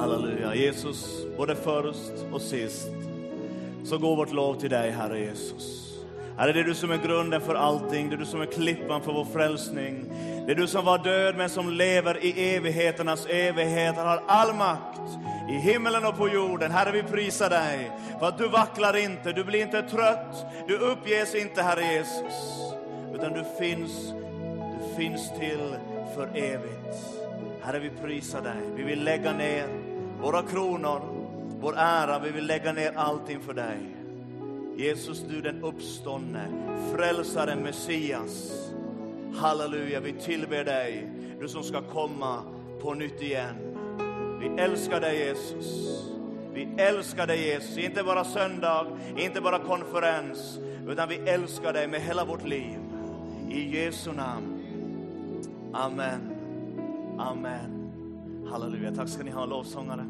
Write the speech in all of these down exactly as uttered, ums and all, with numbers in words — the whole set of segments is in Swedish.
Halleluja. Jesus, både först och sist så går vårt lov till dig, Herre Jesus. Herre, det är du som är grunden för allting. Det är du som är klippan för vår frälsning. Det är du som var död men som lever i evigheternas evigheter. Har all makt i himmelen och på jorden. Herre, vi prisar dig för att du vacklar inte. Du blir inte trött. Du uppges inte, Herre Jesus. Utan du finns, du finns till för evigt. Herre, vi prisar dig. Vi vill lägga ner våra kronor, vår ära. Vi vill lägga ner allting för dig. Jesus, du den uppståndne, frälsaren, Messias. Halleluja, vi tillber dig. Du som ska komma på nytt igen. Vi älskar dig, Jesus. Vi älskar dig, Jesus. Inte bara söndag, inte bara konferens, utan vi älskar dig med hela vårt liv. I Jesu namn. Amen. Amen. Halleluja. Tack ska ni ha, lovsångare.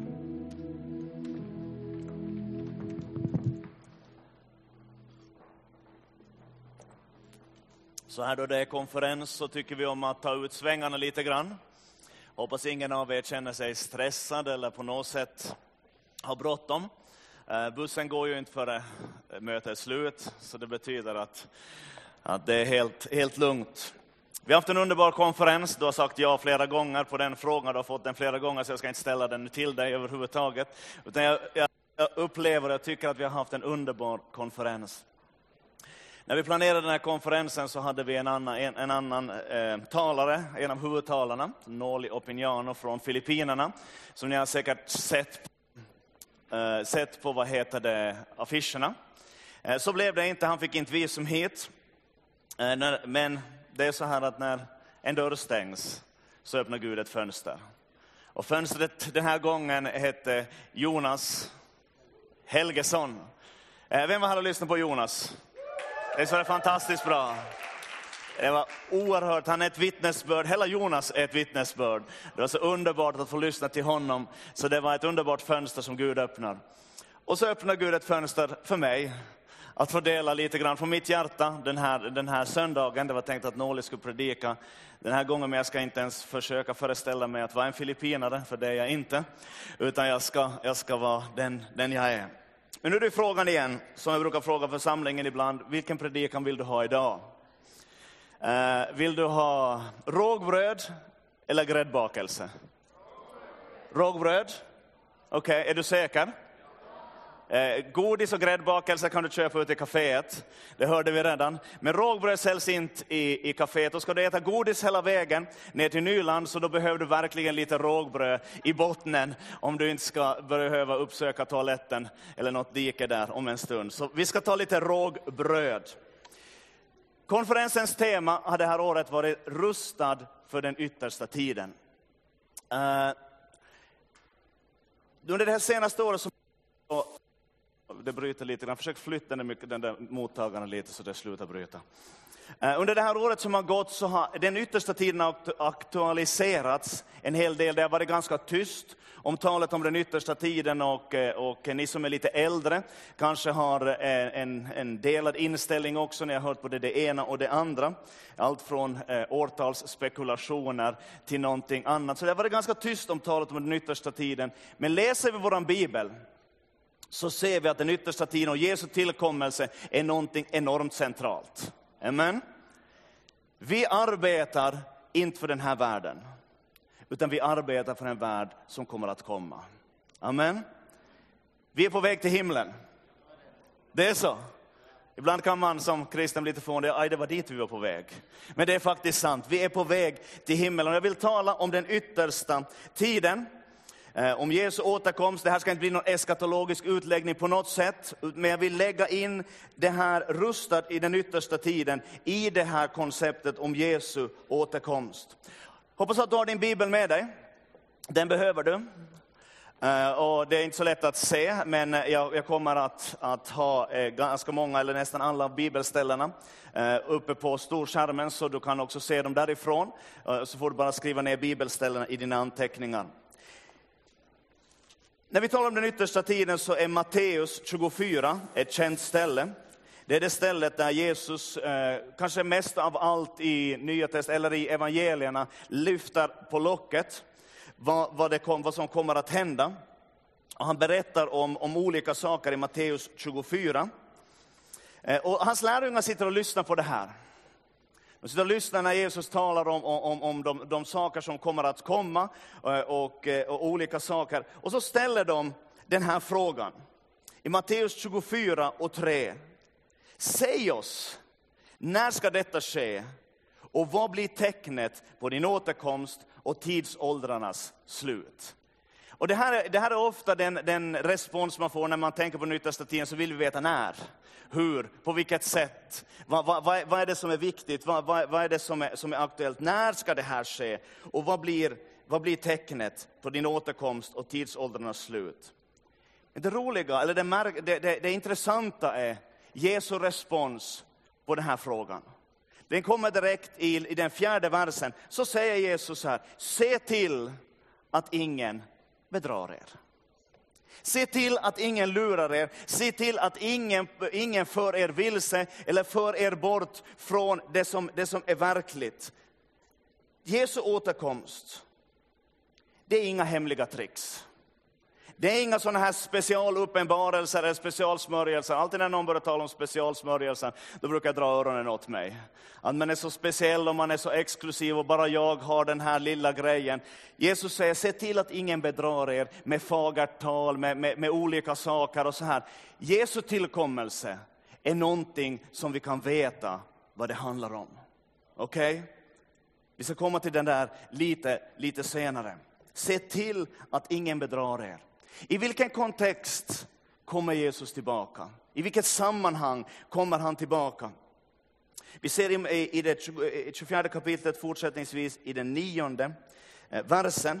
Så här då det är konferens så tycker vi om att ta ut svängarna lite grann. Hoppas ingen av er känner sig stressad eller på något sätt har bråttom. Bussen går ju inte före mötet är slut, så det betyder att, att det är helt, helt lugnt. Vi har haft en underbar konferens. Du har sagt ja flera gånger på den frågan. Du har fått den flera gånger, så jag ska inte ställa den till dig överhuvudtaget. Utan jag, jag, jag upplever och jag tycker att vi har haft en underbar konferens. När vi planerade den här konferensen så hade vi en annan, en, en annan eh, talare, en av huvudtalarna, Noli Opiniano från Filippinerna, som ni har säkert sett, eh, sett på vad heter det, affischerna. Eh, så blev det inte, han fick inte visum hit. Eh, när, men det är så här att när en dörr stängs så öppnar Gud ett fönster. Och fönstret den här gången hette Jonas Helgesson. Eh, vem var här och lyssnade på Jonas? Det var fantastiskt bra. Det var oerhört. Han är ett vittnesbörd. Hela Jonas är ett vittnesbörd. Det var så underbart att få lyssna till honom. Så det var ett underbart fönster som Gud öppnar. Och så öppnar Gud ett fönster för mig. Att få dela lite grann från mitt hjärta den här, den här söndagen. Det var tänkt att Noli skulle predika den här gången. Men jag ska inte ens försöka föreställa mig att vara en filippinare. För det är jag inte. Utan jag ska, jag ska vara den, den jag är. Men nu är det frågan igen, som jag brukar fråga församlingen ibland. Vilken predikan vill du ha idag? Uh, vill du ha rågbröd eller gräddbakelse? Rågbröd? Okej, okay, är du säker? Uh, godis och gräddbakelse kan du köpa ut i kaféet. Det hörde vi redan. Men rågbröd säljs inte i, i kaféet. Och ska du äta godis hela vägen ner till Nyland, så då behöver du verkligen lite rågbröd i bottnen. Om du inte ska behöva uppsöka toaletten eller något dike där om en stund. Så vi ska ta lite rågbröd. Konferensens tema har det här året varit rustad för den yttersta tiden. Uh, under det här senaste året så... Det bryter lite grann. Försök flytta den, den där mottagaren lite så det slutar bryta. Uh, under det här året som har gått så har den yttersta tiden aktualiserats en hel del. Det har varit ganska tyst om talet om den yttersta tiden, och, och ni som är lite äldre kanske har en, en delad inställning också. Ni har hört både det ena och det andra. Allt från eh, årtalsspekulationer till någonting annat. Så det har varit ganska tyst om talet om den yttersta tiden. Men läser vi våran bibel så ser vi att den yttersta tiden och Jesu tillkommelse är någonting enormt centralt. Amen. Vi arbetar inte för den här världen, utan vi arbetar för en värld som kommer att komma. Amen. Vi är på väg till himlen. Det är så. Ibland kan man som kristen lite få det, aj det var dit vi var på väg. Men det är faktiskt sant. Vi är på väg till himlen. Och jag vill tala om den yttersta tiden. Om Jesu återkomst. Det här ska inte bli någon eskatologisk utläggning på något sätt. Men jag vill lägga in det här rustad i den yttersta tiden i det här konceptet om Jesu återkomst. Hoppas att du har din bibel med dig. Den behöver du. Och det är inte så lätt att se, men jag, jag kommer att, att ha ganska många eller nästan alla bibelställena uppe på storskärmen, så du kan också se dem därifrån. Så får du bara skriva ner bibelställena i dina anteckningar. När vi talar om den yttersta tiden så är Matteus tjugofyra ett känt ställe. Det är det stället där Jesus, eh, kanske mest av allt i Nya Testamentet eller i evangelierna, lyfter på locket. vad, vad, det kom, vad som kommer att hända. Och han berättar om, om olika saker i Matteus tjugofyra. Och hans lärjungar sitter och lyssnar på det här. De sitter och lyssnar när Jesus talar om, om, om de, de saker som kommer att komma och, och, och olika saker. Och så ställer de den här frågan. I Matteus tjugofyra och tre. Säg oss, när ska detta ske? Och vad blir tecknet på din återkomst och tidsåldrarnas slut? Och det här, det här är ofta den, den respons man får när man tänker på Nya Testamentet, så vill vi veta när, hur, på vilket sätt, vad, vad, vad är det som är viktigt, vad, vad, vad är det som är, som är aktuellt, när ska det här ske? Och vad blir, vad blir tecknet på din återkomst och tidsåldrarnas slut? Det roliga, eller det, märk, det, det, det intressanta är Jesu respons på den här frågan. Den kommer direkt i, i den fjärde versen. Så säger Jesus här: se till att ingen bedrar er. Se till att ingen lurar er. Se till att ingen, ingen för er vilse eller för er bort från det som, det som är verkligt. Jesu återkomst, det är inga hemliga tricks. Det är inga sådana här specialuppenbarelser eller specialsmörjelser. Alltid när någon börjar tala om specialsmörjelser, då brukar jag dra öronen åt mig. Att man är så speciell och man är så exklusiv och bara jag har den här lilla grejen. Jesus säger: se till att ingen bedrar er med fagert tal, med, med, med olika saker och så här. Jesu tillkommelse är någonting som vi kan veta vad det handlar om. Okej? Okay? Vi ska komma till den där lite, lite senare. Se till att ingen bedrar er. I vilken kontext kommer Jesus tillbaka? I vilket sammanhang kommer han tillbaka? Vi ser i, i det tjugofjärde kapitlet fortsättningsvis i den nionde versen.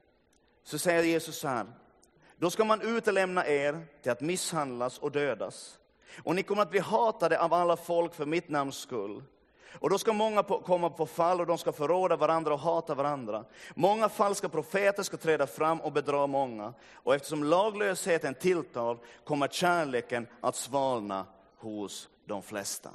Så säger Jesus så här: då ska man utelämna er till att misshandlas och dödas. Och ni kommer att bli hatade av alla folk för mitt namns skull. Och då ska många på, komma på fall och de ska förråda varandra och hata varandra. Många falska profeter ska träda fram och bedra många. Och eftersom laglösheten tilltar kommer kärleken att svalna hos de flesta.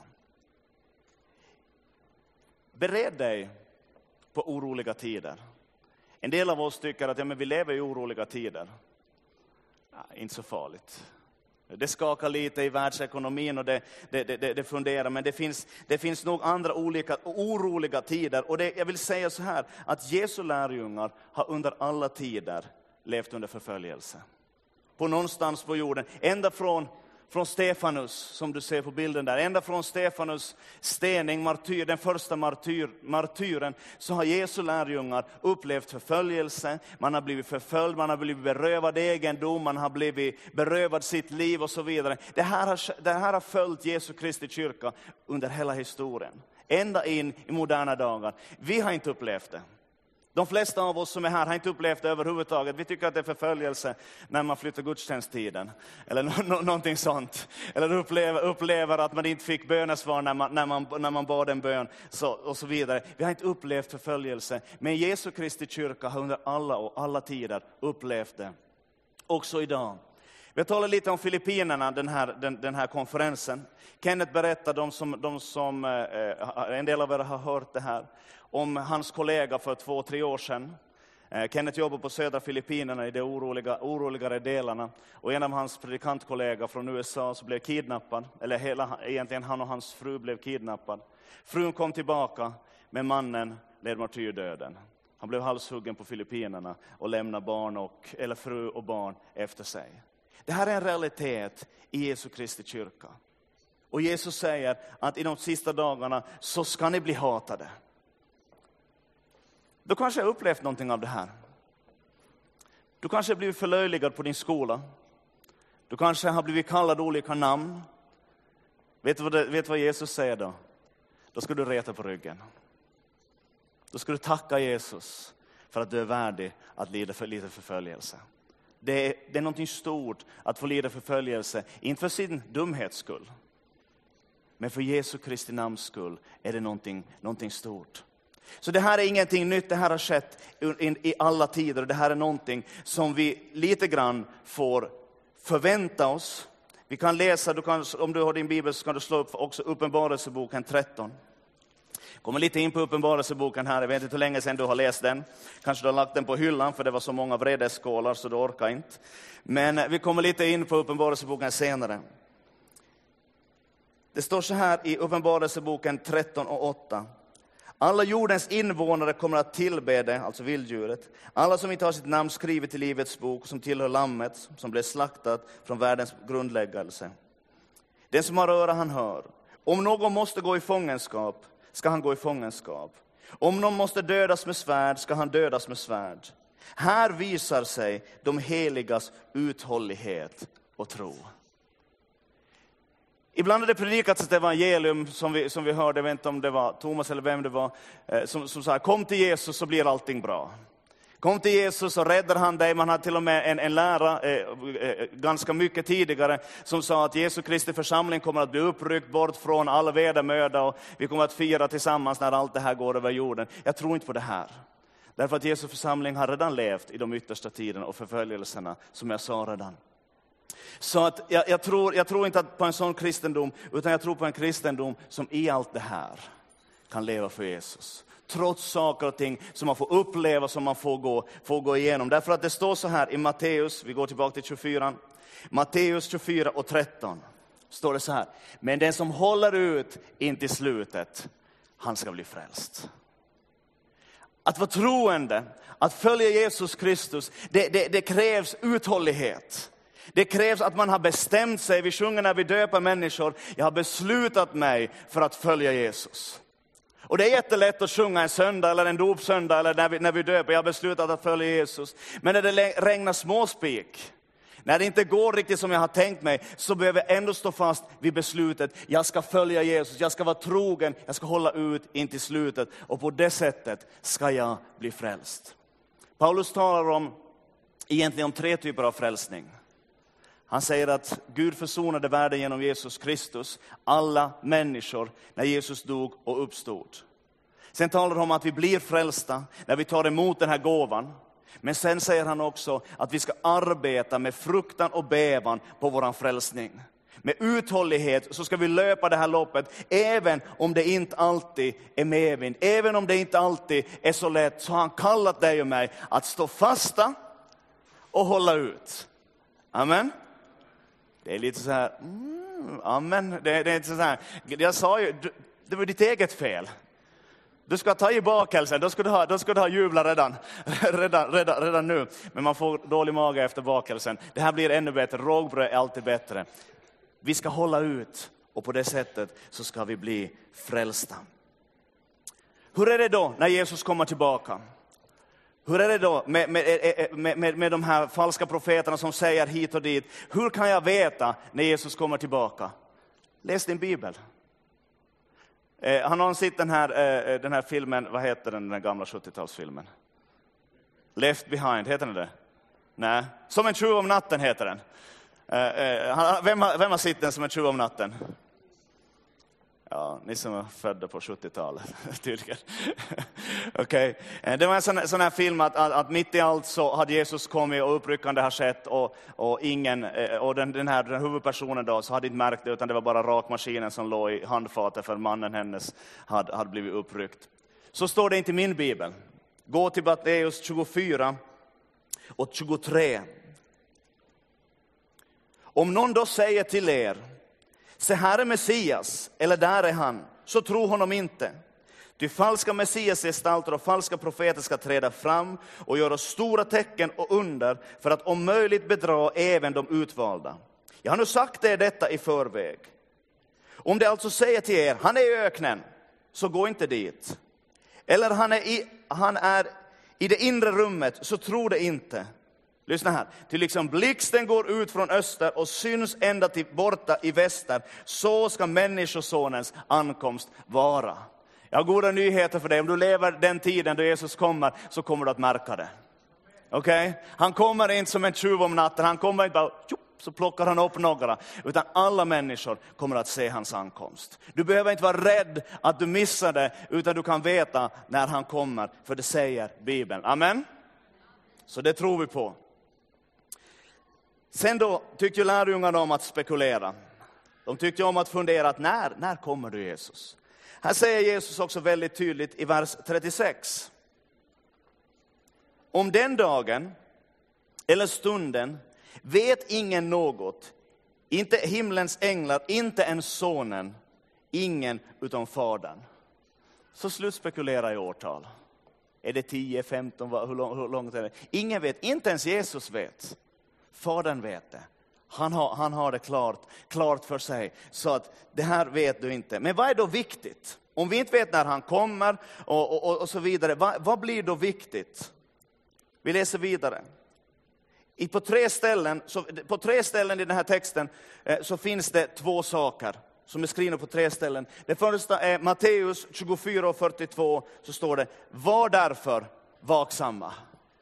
Bered dig på oroliga tider. En del av oss tycker att ja, men vi lever i oroliga tider. Ja, inte så farligt. Det skakar lite i världsekonomin och det, det, det, det funderar. Men det finns, det finns nog andra olika oroliga tider. Och det, jag vill säga så här, att Jesu lärjungar har under alla tider levt under förföljelse. På någonstans på jorden. Ända från, från Stefanus, som du ser på bilden där. Ända från Stefanus stening, martyr, den första martyr, martyren. Så har Jesu lärjungar upplevt förföljelse. Man har blivit förföljd, man har blivit berövad egendom. Man har blivit berövad sitt liv och så vidare. Det här har, det här har följt Jesu Kristi kyrka under hela historien. Ända in i moderna dagar. Vi har inte upplevt det. De flesta av oss som är här har inte upplevt det överhuvudtaget. Vi tycker att det är förföljelse när man flyttar gudstjänsttiden. Eller no- no- någonting sånt. Eller upplever, upplever att man inte fick bönesvar när man, när man, när man bad en bön. Så, och så vidare. Vi har inte upplevt förföljelse. Men Jesu Kristi kyrka har under alla och alla tider upplevt det. Också idag. Vi talar lite om Filippinerna, den här, den, den här konferensen. Kenneth berättade, de som, de som, eh, en del av er har hört det här, om hans kollega för två, tre år sedan. Eh, Kenneth jobbar på södra Filippinerna i de oroliga, oroligare delarna. Och en av hans predikantkollegor från U S A så blev kidnappad. Eller hela, egentligen han och hans fru blev kidnappad. Frun kom tillbaka, men mannen led martyrdöden. Han blev halshuggen på Filippinerna och lämnade barn och, eller fru och barn efter sig. Det här är en realitet i Jesu Kristi kyrka. Och Jesus säger att i de sista dagarna så ska ni bli hatade. Du kanske har upplevt någonting av det här. Du kanske har blivit förlöjligad på din skola. Du kanske har blivit kallad olika namn. Vet du vad, det, vet vad Jesus säger då? Då ska du reta på ryggen. Då ska du tacka Jesus för att du är värdig att lida för lite förföljelse. Det är, det är någonting stort att få lida förföljelse. Inte för sin dumhets skull. Men för Jesu Kristi namns skull är det någonting, någonting stort. Så det här är ingenting nytt. Det här har skett i alla tider. Det här är någonting som vi lite grann får förvänta oss. Vi kan läsa, du kan, om du har din bibel så kan du slå upp också Uppenbarelseboken tretton. Kommer lite in på Uppenbarelseboken här. Jag vet inte hur länge sedan du har läst den. Kanske du har lagt den på hyllan för det var så många vredeskålar så du orkar inte. Men vi kommer lite in på Uppenbarelseboken senare. Det står så här i Uppenbarelseboken tretton och åtta. Alla jordens invånare kommer att tillbe det, alltså vilddjuret. Alla som inte har sitt namn skrivet i livets bok, som tillhör lammet, som blev slaktat från världens grundläggelse. Den som har öra han hör. Om någon måste gå i fångenskap, ska han gå i fångenskap. Om någon måste dödas med svärd, ska han dödas med svärd. Här visar sig de heligas uthållighet och tro. Ibland har det predikats ett evangelium som vi, som vi hörde, jag vet inte om det var Thomas eller vem det var, eh, som, som sa, kom till Jesus så blir allting bra. Kom till Jesus och räddar han dig. Man hade till och med en, en lära eh, eh, ganska mycket tidigare som sa att Jesu Kristi församling kommer att bli uppryckt bort från all vedermöda och vi kommer att fira tillsammans när allt det här går över jorden. Jag tror inte på det här. Därför att Jesu församling har redan levt i de yttersta tiderna och förföljelserna som jag sa redan. Så att jag, jag, tror, jag tror inte på en sån kristendom, utan jag tror på en kristendom som i allt det här kan leva för Jesus. Trots saker och ting som man får uppleva, som man får gå, får gå igenom. Därför att det står så här i Matteus, vi går tillbaka till tjugofyra. Matteus tjugofyra och tretton står det så här. Men den som håller ut in till slutet, han ska bli frälst. Att vara troende, att följa Jesus Kristus, det, det, det krävs uthållighet. Det krävs att man har bestämt sig. Vi sjunger när vi döper människor. Jag har beslutat mig för att följa Jesus. Och det är jättelätt att sjunga en söndag eller en dopsöndag eller när vi, när vi döper. Jag har beslutat att följa Jesus. Men när det regnar småspik, när det inte går riktigt som jag har tänkt mig, så behöver jag ändå stå fast vid beslutet. Jag ska följa Jesus, jag ska vara trogen, jag ska hålla ut in till slutet. Och på det sättet ska jag bli frälst. Paulus talar om, egentligen om tre typer av frälsning. Han säger att Gud försonade världen genom Jesus Kristus, alla människor, när Jesus dog och uppstod. Sen talar han om att vi blir frälsta när vi tar emot den här gåvan. Men sen säger han också att vi ska arbeta med fruktan och bävan på våran frälsning. Med uthållighet så ska vi löpa det här loppet, även om det inte alltid är medvind. Även om det inte alltid är så lätt, så har han kallat dig och mig att stå fasta och hålla ut. Amen. Det är lite så här, mm, amen. Det, det är inte så här. Jag sa ju, det var ditt eget fel. Du ska ta i bakelsen, då ska du ha, då ska du ha jubla redan, redan, redan, redan nu. Men man får dålig mage efter bakelsen. Det här blir ännu bättre, rågbröd är alltid bättre. Vi ska hålla ut och på det sättet så ska vi bli frälsta. Hur är det då när Jesus kommer tillbaka? Hur är det då med, med, med, med, med de här falska profeterna som säger hit och dit? Hur kan jag veta när Jesus kommer tillbaka? Läs din bibel. Eh, har någon sett den här, eh, den här filmen, vad heter den, den gamla sjuttiotalsfilmen? Left Behind, heter den det? Nej, Som en tjuv om natten heter den. Eh, eh, vem, har, vem har sett den Som en tjuv om natten? Ja, ni som är födda på sjuttiotalet, tydligen. Okej. Okay. Det var en sån, sån här film att, att, att mitt i allt så hade Jesus kommit och uppryckande har skett och, och, ingen, och den, den här den huvudpersonen då så hade inte märkt det, utan det var bara rakmaskinen som låg i handfatet för mannen hennes hade, hade blivit uppryckt. Så står det inte i min bibel. Gå till Matteus tjugofyra och tjugotre. Om någon då säger till er, se här är Messias, eller där är han, så tro honom inte. Ty falska Messiasgestalter och falska profeter ska träda fram och göra stora tecken och under för att om möjligt bedra även de utvalda. Jag har nu sagt er detta i förväg. Om det alltså säger till er, han är i öknen, så gå inte dit. Eller han är i, han är i det inre rummet, så tro det inte. Lyssna här. Till liksom blixten går ut från öster och syns ända till borta i väster. Så ska människosonens ankomst vara. Jag har goda nyheter för dig. Om du lever den tiden då Jesus kommer, så kommer du att märka det. Okej? Okay? Han kommer inte som en tjuv om natten. Han kommer inte bara, tjup, så plockar han upp några. Utan alla människor kommer att se hans ankomst. Du behöver inte vara rädd att du missar det, utan du kan veta när han kommer. För det säger Bibeln. Amen? Så det tror vi på. Sen då tyckte ju lärjungarna om att spekulera. De tyckte om att fundera att när, när kommer du Jesus? Här säger Jesus också väldigt tydligt i vers trettiosex. Om den dagen eller stunden vet ingen något, inte himlens änglar, inte ens sonen, ingen utom fadern. Så slutspekulera i årtal. Är det tio, femton, hur långt, hur långt är det? Ingen vet, inte ens Jesus vet. Fadern vet det. Han har, han har det klart, klart för sig. Så att det här vet du inte. Men vad är då viktigt? Om vi inte vet när han kommer och, och, och så vidare. Vad, vad blir då viktigt? Vi läser vidare. I, på, tre ställen, så, på tre ställen i den här texten eh, så finns det två saker som är skrivna på tre ställen. Det första är Matteus tjugofyra och fyrtiotvå, så står det: var därför vaksamma.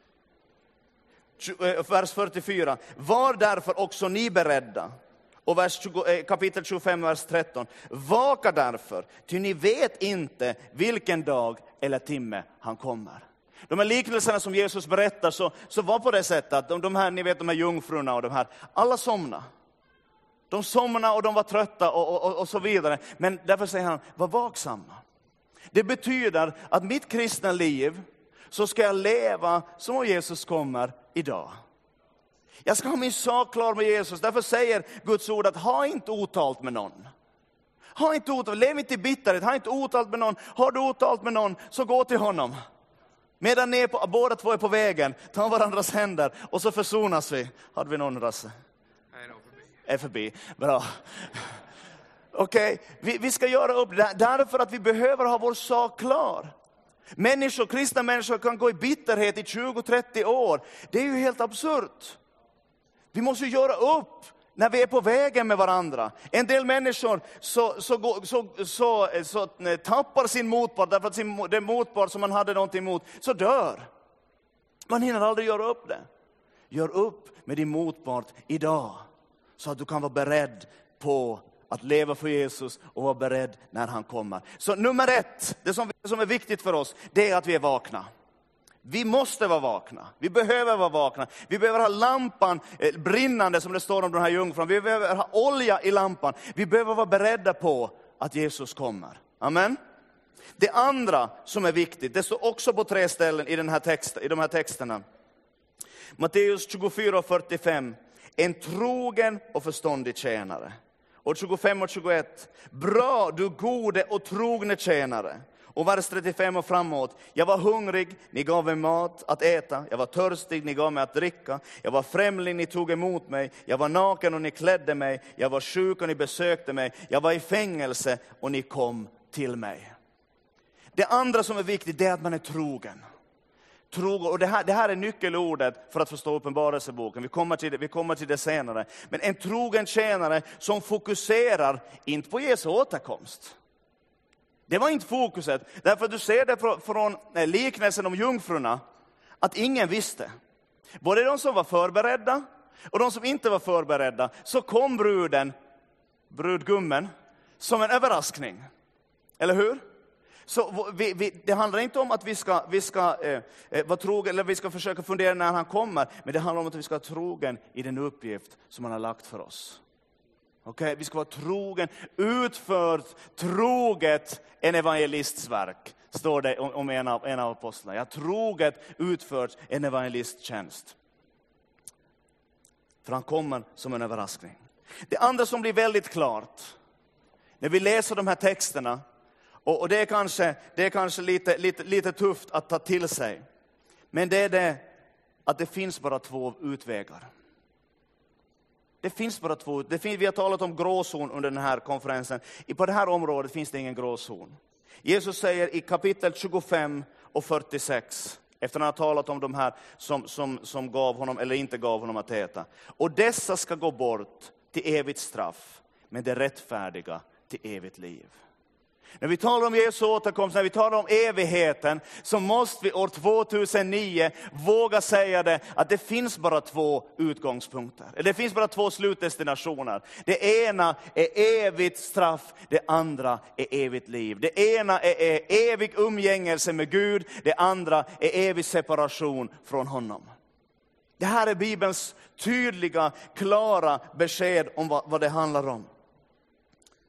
Vers fyrtiofyra: var därför också ni beredda. Och vers tjugo, kapitel tjugofem, vers tretton: vaka därför, ty ni vet inte vilken dag eller timme han kommer. De här liknelserna som Jesus berättar så, så var på det sättet att de, de här, ni vet de här jungfrurna och de här, alla somna. De somnade och de var trötta och, och, och så vidare. Men därför säger han, var vaksamma. Det betyder att mitt kristna liv så ska jag leva som om Jesus kommer idag. Jag ska ha min sak klar med Jesus. Därför säger Guds ord att ha inte otalt med någon. Ha inte otalt, lev inte i bitterhet, ha inte otalt med någon. Har du otalt med någon så gå till honom. Medan ni är på, båda två är på vägen, ta varandras händer och så försonas vi. Hade vi någon rasse? Nej, de förbi. Är förbi, bra. Okej, okay. vi, vi ska göra upp det därför att vi behöver ha vår sak klar. Människor, kristna människor kan gå i bitterhet i tjugo trettio år. Det är ju helt absurt. Vi måste ju göra upp när vi är på vägen med varandra. En del människor så, så, så, så, så, så tappar sin motpart därför att sin, den motpart som man hade någonting emot så dör. Man hinner aldrig göra upp det. Gör upp med din motpart idag så att du kan vara beredd på att leva för Jesus och vara beredd när han kommer. Så nummer ett, det som, som är viktigt för oss, det är att vi är vakna. Vi måste vara vakna. Vi behöver vara vakna. Vi behöver ha lampan eh, brinnande som det står om den här jungfrun. Vi behöver ha olja i lampan. Vi behöver vara beredda på att Jesus kommer. Amen. Det andra som är viktigt, det står också på tre ställen i, den här text, i de här texterna. Matteus tjugofyra och fyrtiofem. En trogen och förståndig tjänare. Och tjugofem och tjugoett. Bra, du gode och trogne tjänare. Och vers trettiofem och framåt. Jag var hungrig, ni gav mig mat att äta. Jag var törstig, ni gav mig att dricka. Jag var främling, ni tog emot mig. Jag var naken och ni klädde mig. Jag var sjuk och ni besökte mig. Jag var i fängelse och ni kom till mig. Det andra som är viktigt, det är att man är trogen. Trogen. Och det här, det här är nyckelordet för att förstå Uppenbarelseboken. Vi kommer till det, vi kommer till det senare. Men en trogen tjänare som fokuserar inte på Jesu återkomst. Det var inte fokuset. Därför att du ser det från, från liknelsen om jungfrurna. Att ingen visste. Både de som var förberedda och de som inte var förberedda. Så kom bruden, brudgummen, som en överraskning. Eller hur? Så vi, vi, det handlar inte om att vi ska, vi ska eh, vara trogen, eller vi ska försöka fundera när han kommer. Men det handlar om att vi ska vara trogen i den uppgift som han har lagt för oss. Okej, okay, vi ska vara trogen, utfört, troget en evangelists verk. Står det om en av, en av apostlarna. Jag troget utfört en evangelisttjänst. För han kommer som en överraskning. Det andra som blir väldigt klart när vi läser de här texterna. Och, och det är kanske, det är kanske lite, lite, lite tufft att ta till sig. Men det är det att det finns bara två utvägar. Det finns bara två. Det finns, vi har talat om gråzon under den här konferensen. På det här området finns det ingen gråzon. Jesus säger i kapitel tjugofem och fyrtiosex. Efter att han har talat om de här som, som, som gav honom eller inte gav honom att äta. Och dessa ska gå bort till evigt straff. Men det rättfärdiga till evigt liv. När vi talar om Jesu återkomst, när vi talar om evigheten, så måste vi år tvåtusennio våga säga det att det finns bara två utgångspunkter. Det finns bara två slutdestinationer. Det ena är evigt straff, det andra är evigt liv. Det ena är, är evig umgängelse med Gud, det andra är evig separation från honom. Det här är Bibelns tydliga, klara besked om vad, vad det handlar om.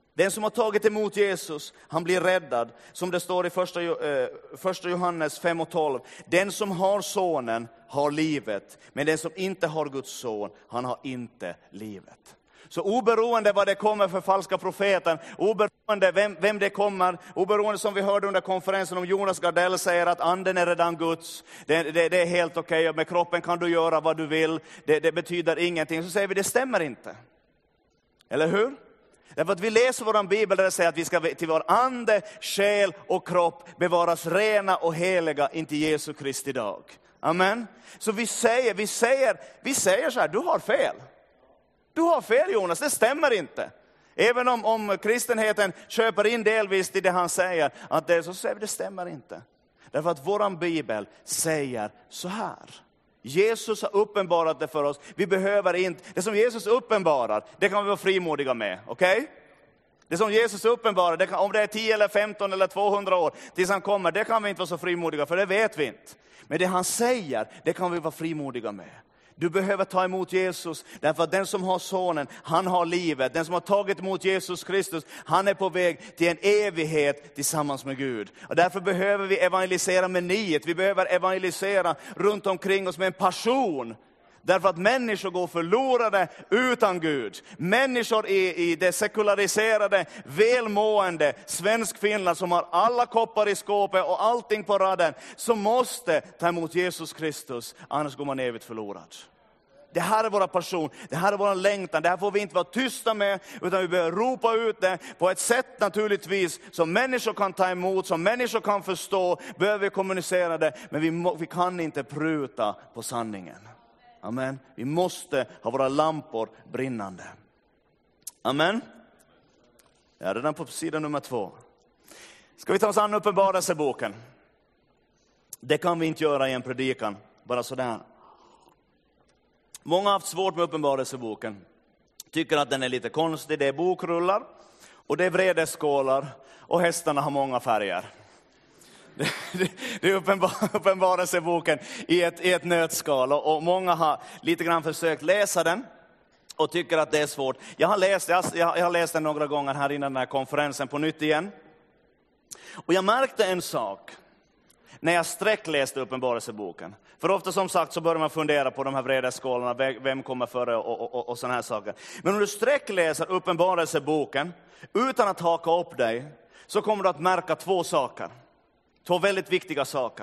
Den som har tagit emot Jesus, han blir räddad. Som det står i första, eh, första Johannes fem och tolv. Den som har sonen har livet. Men den som inte har Guds son, han har inte livet. Så oberoende vad det kommer för falska profeten, oberoende vem, vem det kommer, oberoende som vi hörde under konferensen om Jonas Gardell säger att anden är redan Guds, det, det, det är helt okej, okay, med kroppen kan du göra vad du vill, det, det betyder ingenting. Så säger vi, det stämmer inte. Eller hur? Därför att vi läser vår bibel där det säger att vi ska till vår ande, själ och kropp bevaras rena och heliga intill Jesu Kristi dag. Amen. Så vi säger, vi säger, vi säger så här, du har fel. Du har fel Jonas, det stämmer inte. Även om, om kristenheten köper in delvis till det han säger, att det, så säger vi, det stämmer inte. Därför att våran bibel säger så här. Jesus har uppenbarat det för oss. Vi behöver inte, det som Jesus uppenbarar, det kan vi vara frimodiga med, okej? Okay? Det som Jesus uppenbarar, det kan, om det är tio eller femton eller tvåhundra år tills han kommer, det kan vi inte vara så frimodiga, för det vet vi inte. Men det han säger, det kan vi vara frimodiga med. Du behöver ta emot Jesus, därför att den som har sonen, han har livet. Den som har tagit emot Jesus Kristus, han är på väg till en evighet tillsammans med Gud. Och därför behöver vi evangelisera med nit. Vi behöver evangelisera runt omkring oss med en passion. Därför att människor går förlorade utan Gud. Människor i, i det sekulariserade, välmående svensk Finland som har alla koppar i skåpet och allting på raden, som måste ta emot Jesus Kristus, annars går man evigt förlorad. Det här är vår passion, det här är vår längtan, det här får vi inte vara tysta med, utan vi behöver ropa ut det på ett sätt naturligtvis som människor kan ta emot, som människor kan förstå, behöver vi kommunicera det, men vi, må, vi kan inte pruta på sanningen. Amen. Vi måste ha våra lampor brinnande. Amen. Jag är redan på sidan nummer två. Ska vi ta oss an Uppenbarelseboken? Det kan vi inte göra i en predikan, bara sådär. Många har haft svårt med Uppenbarelseboken. Tycker att den är lite konstig. Det är bokrullar och det är vredeskålar och hästarna har många färger. Det, det, det är uppenbar, Uppenbarelseboken i ett, i ett nötskal. Och, och många har lite grann försökt läsa den och tycker att det är svårt. Jag har läst, jag, jag har läst den några gånger här innan den här konferensen på nytt igen. Och jag märkte en sak när jag sträckläste Uppenbarelseboken. För ofta som sagt så börjar man fundera på de här vredeskålarna, vem kommer före och, och, och, och sådana här saker. Men om du sträckläser Uppenbarelseboken utan att haka upp dig, så kommer du att märka två saker. Två väldigt viktiga saker.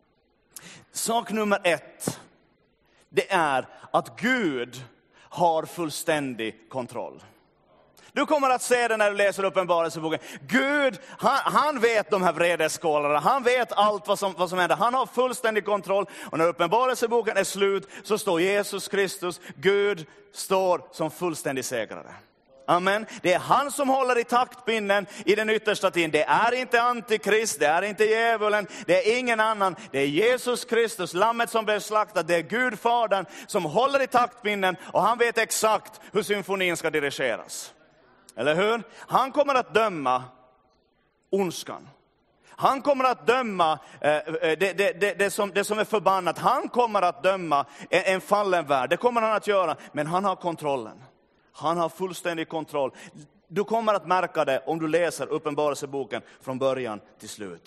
Sak nummer ett, det är att Gud har fullständig kontroll. Du kommer att se det när du läser Uppenbarelseboken. Gud, han, han vet de här vredeskålarna. Han vet allt vad som, vad som händer. Han har fullständig kontroll. Och när Uppenbarelseboken är slut så står Jesus Kristus, Gud, står som fullständig segrare. Amen. Det är han som håller i taktpinnen i den yttersta tiden. Det är inte antikrist, det är inte djävulen, det är ingen annan. Det är Jesus Kristus, lammet som blev slaktat. Det är Gud Fadern som håller i taktpinnen och han vet exakt hur symfonin ska dirigeras. Eller hur? Han kommer att döma ondskan. Han kommer att döma eh, det, det, det, det, som, det som är förbannat. Han kommer att döma en, en fallen värld. Det kommer han att göra, men han har kontrollen. Han har fullständig kontroll. Du kommer att märka det om du läser Uppenbarelseboken från början till slut.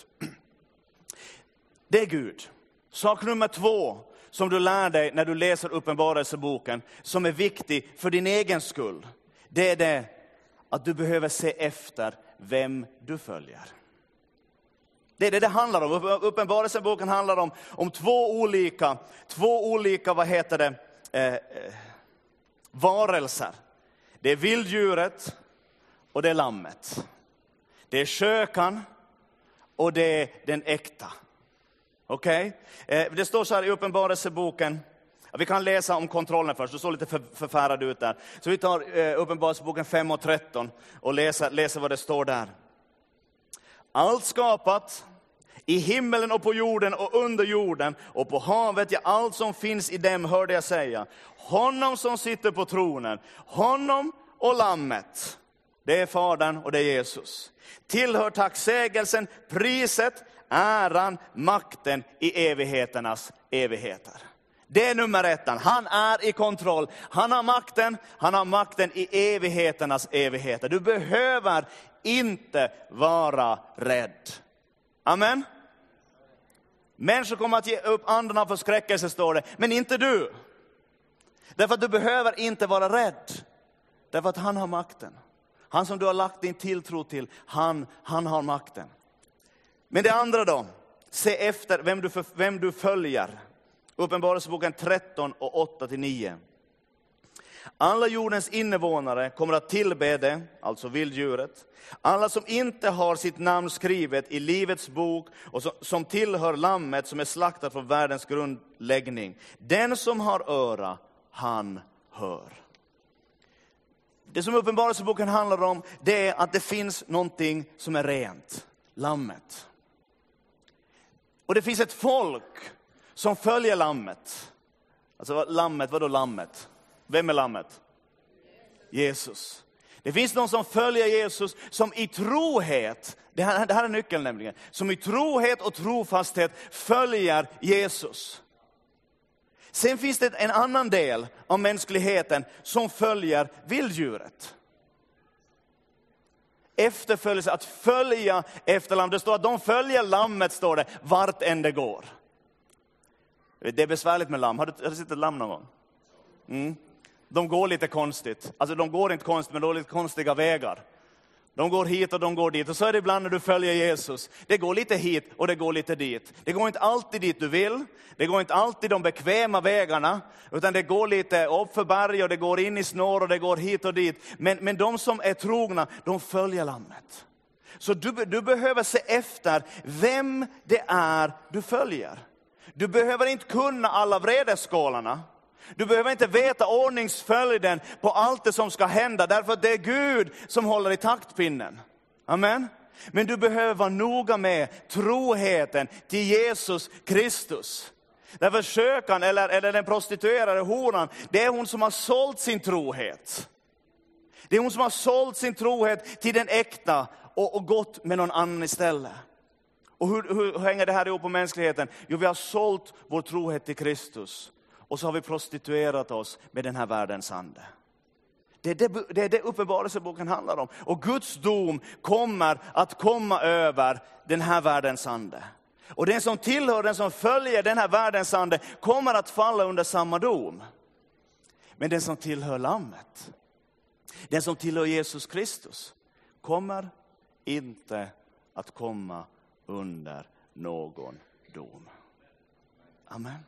Det är Gud. Sak nummer två som du lär dig när du läser Uppenbarelseboken, som är viktig för din egen skull. Det är det att du behöver se efter vem du följer. Det är det det handlar om. Uppenbarelseboken handlar om, om två olika, två olika, vad heter det, eh, eh, varelser. Det är vilddjuret och det är lammet. Det är kökan och det är den äkta. Okej? Okay? Eh, det står så här i Uppenbarelseboken. Vi kan läsa om kontrollen först. Det står lite för, förfärad ut där. Så vi tar eh, Uppenbarelseboken fem och tretton och läser, läser vad det står där. Allt skapat i himmelen och på jorden och under jorden och på havet, ja, allt som finns i dem, hörde jag säga. Honom som sitter på tronen, honom och lammet, det är Fadern och det är Jesus. Tillhör tacksägelsen, priset, äran, makten i evigheternas evigheter. Det är nummer ettan. Han är i kontroll. Han har makten. Han har makten i evigheternas evigheter. Du behöver inte vara rädd. Amen. Människor kommer att ge upp andarna för skräckelse, står det. Men inte du. Därför att du behöver inte vara rädd. Därför att han har makten. Han som du har lagt din tilltro till, han, han har makten. Men det andra då. Se efter vem du, vem du följer. Uppenbarelseboken tretton och åtta till nio. Alla jordens invånare kommer att tillbe det, alltså vilddjuret. Alla som inte har sitt namn skrivet i livets bok och som, som tillhör lammet som är slaktat från världens grundläggning. Den som har öra, han hör. Det som Uppenbarelseboken handlar om, det är att det finns någonting som är rent. Lammet. Och det finns ett folk som följer lammet. Alltså lammet, vadå lammet? Vem är lammet? Jesus. Det finns någon som följer Jesus som i trohet, det här, det här är nyckeln nämligen, som i trohet och trofasthet följer Jesus. Sen finns det en annan del av mänskligheten som följer vilddjuret. Efterföljelse, att följa efter lammet. Det står att de följer lammet, står det, vart än det går. Det är besvärligt med lamm. Har du, har du sett ett lamm någon gång? Mm. De går lite konstigt. Alltså de går inte konstigt, men de går lite konstiga vägar. De går hit och de går dit. Och så är det ibland när du följer Jesus. Det går lite hit och det går lite dit. Det går inte alltid dit du vill. Det går inte alltid de bekväma vägarna. Utan det går lite upp för berg och det går in i snår och det går hit och dit. Men, men de som är trogna, de följer lammet. Så du, du behöver se efter vem det är du följer. Du behöver inte kunna alla vredeskålarna. Du behöver inte veta ordningsföljden på allt det som ska hända. Därför att det är Gud som håller i taktpinnen. Amen. Men du behöver vara noga med troheten till Jesus Kristus. Därför kökan eller, eller den prostituerade horan, det är hon som har sålt sin trohet. Det är hon som har sålt sin trohet till den äkta och, och gått med någon annan istället. Och hur, hur, hur hänger det här ihop på mänskligheten? Jo, vi har sålt vår trohet till Kristus. Och så har vi prostituerat oss med den här världens ande. Det är det, det är det Uppenbarelseboken handlar om. Och Guds dom kommer att komma över den här världens ande. Och den som tillhör, den som följer den här världens ande kommer att falla under samma dom. Men den som tillhör lammet, den som tillhör Jesus Kristus, kommer inte att komma under någon dom. Amen.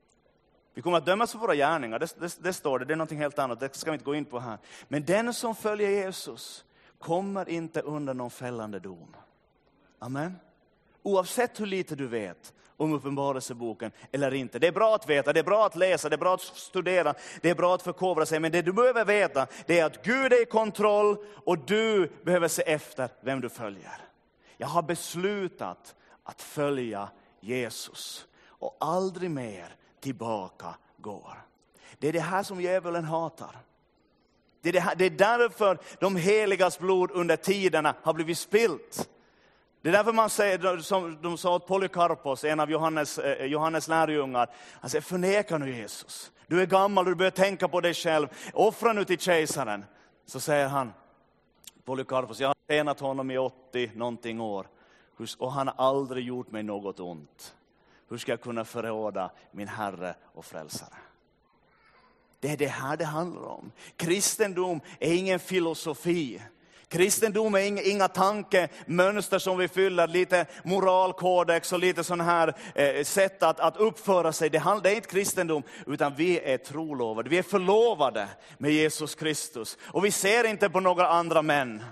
Vi kommer att dömas för våra gärningar, det, det, det står det, det är något helt annat, det ska vi inte gå in på här. Men den som följer Jesus kommer inte under någon fällande dom. Amen. Oavsett hur lite du vet om Uppenbarelseboken eller inte. Det är bra att veta, det är bra att läsa, det är bra att studera, det är bra att förkovra sig. Men det du behöver veta, det är att Gud är i kontroll och du behöver se efter vem du följer. Jag har beslutat att följa Jesus och aldrig mer tillbaka går. Det är det här som djävulen hatar. Det är, det här, det är därför de heligas blod under tiderna har blivit spilt. Det är därför man säger, som de sa åt Polycarpos, en av Johannes, eh, Johannes lärjungar, han säger, förneka nu Jesus. Du är gammal och du börjar tänka på dig själv. Offra nu till kejsaren. Så säger han, Polycarpos, jag har tjänat honom i åttio någonting år. Och han har aldrig gjort mig något ont. Hur ska jag kunna förråda min Herre och frälsare? Det är det här det handlar om. Kristendom är ingen filosofi. Kristendom är inga, inga tankemönster som vi fyller. Lite moralkodex och lite sån här eh, sätt att, att uppföra sig. Det, handlar, det är inte kristendom, utan vi är trolovade. Vi är förlovade med Jesus Kristus. Och vi ser inte på några andra män.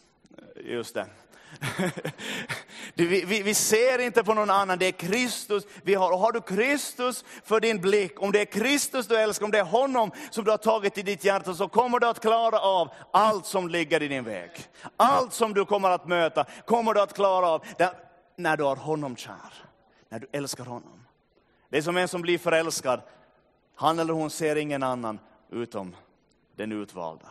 Just det. vi, vi, vi ser inte på någon annan, det är Kristus vi har. Och har du Kristus för din blick, om det är Kristus du älskar, om det är honom som du har tagit i ditt hjärta, så kommer du att klara av allt som ligger i din väg. Allt som du kommer att möta kommer du att klara av där, när du har honom kär, när du älskar honom. Det är som en som blir förälskad, han eller hon ser ingen annan utom den utvalda.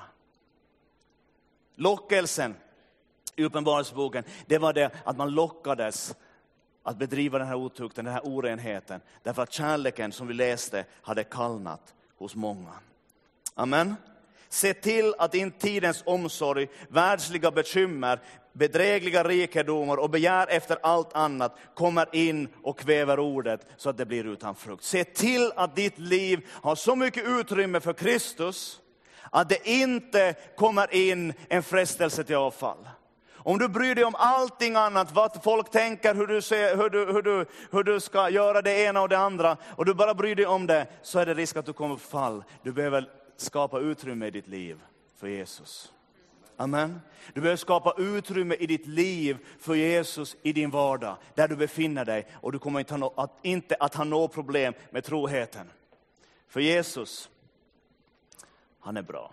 Lockelsen i Uppenbarelseboken, det var det att man lockades att bedriva den här otukten, den här orenheten. Därför att kärleken som vi läste hade kallnat hos många. Amen. Se till att in tidens omsorg, världsliga bekymmer, bedrägliga rikedomar och begär efter allt annat kommer in och kväver ordet så att det blir utan frukt. Se till att ditt liv har så mycket utrymme för Kristus att det inte kommer in en frestelse till avfall. Om du bryr dig om allting annat, vad folk tänker, hur du, ser, hur, du, hur, du, hur du ska göra det ena och det andra, och du bara bryr dig om det, så är det risk att du kommer på fall. Du behöver skapa utrymme i ditt liv för Jesus. Amen. Du behöver skapa utrymme i ditt liv för Jesus i din vardag, där du befinner dig, och du kommer inte att, att, inte att ha något problem med troheten. För Jesus, han är bra.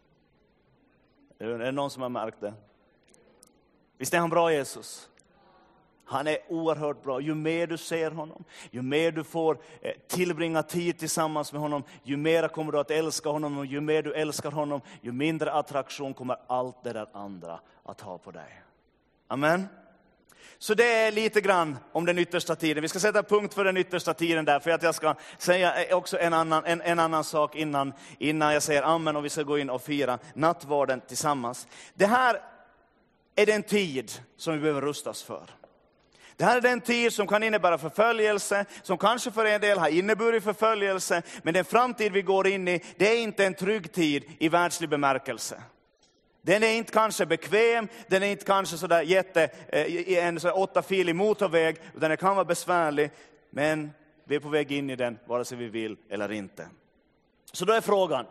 Är det någon som har märkt det? Visst är han bra, Jesus? Han är oerhört bra. Ju mer du ser honom, ju mer du får tillbringa tid tillsammans med honom, ju mer kommer du att älska honom, och ju mer du älskar honom, ju mindre attraktion kommer allt det där andra att ha på dig. Amen. Så det är lite grann om den yttersta tiden. Vi ska sätta punkt för den yttersta tiden där, för att jag ska säga också en annan, en, en annan sak innan, innan jag säger amen, och vi ska gå in och fira nattvarden tillsammans. Det här är den tid som vi behöver rustas för. Det här är den tid som kan innebära förföljelse, som kanske för en del har inneburit förföljelse, men den framtid vi går in i, det är inte en trygg tid i världslig bemärkelse. Den är inte kanske bekväm, den är inte kanske så där jätte, en så åttafilig motorväg, utan den kan vara besvärlig, men vi är på väg in i den, vare sig vi vill eller inte. Så då är frågan,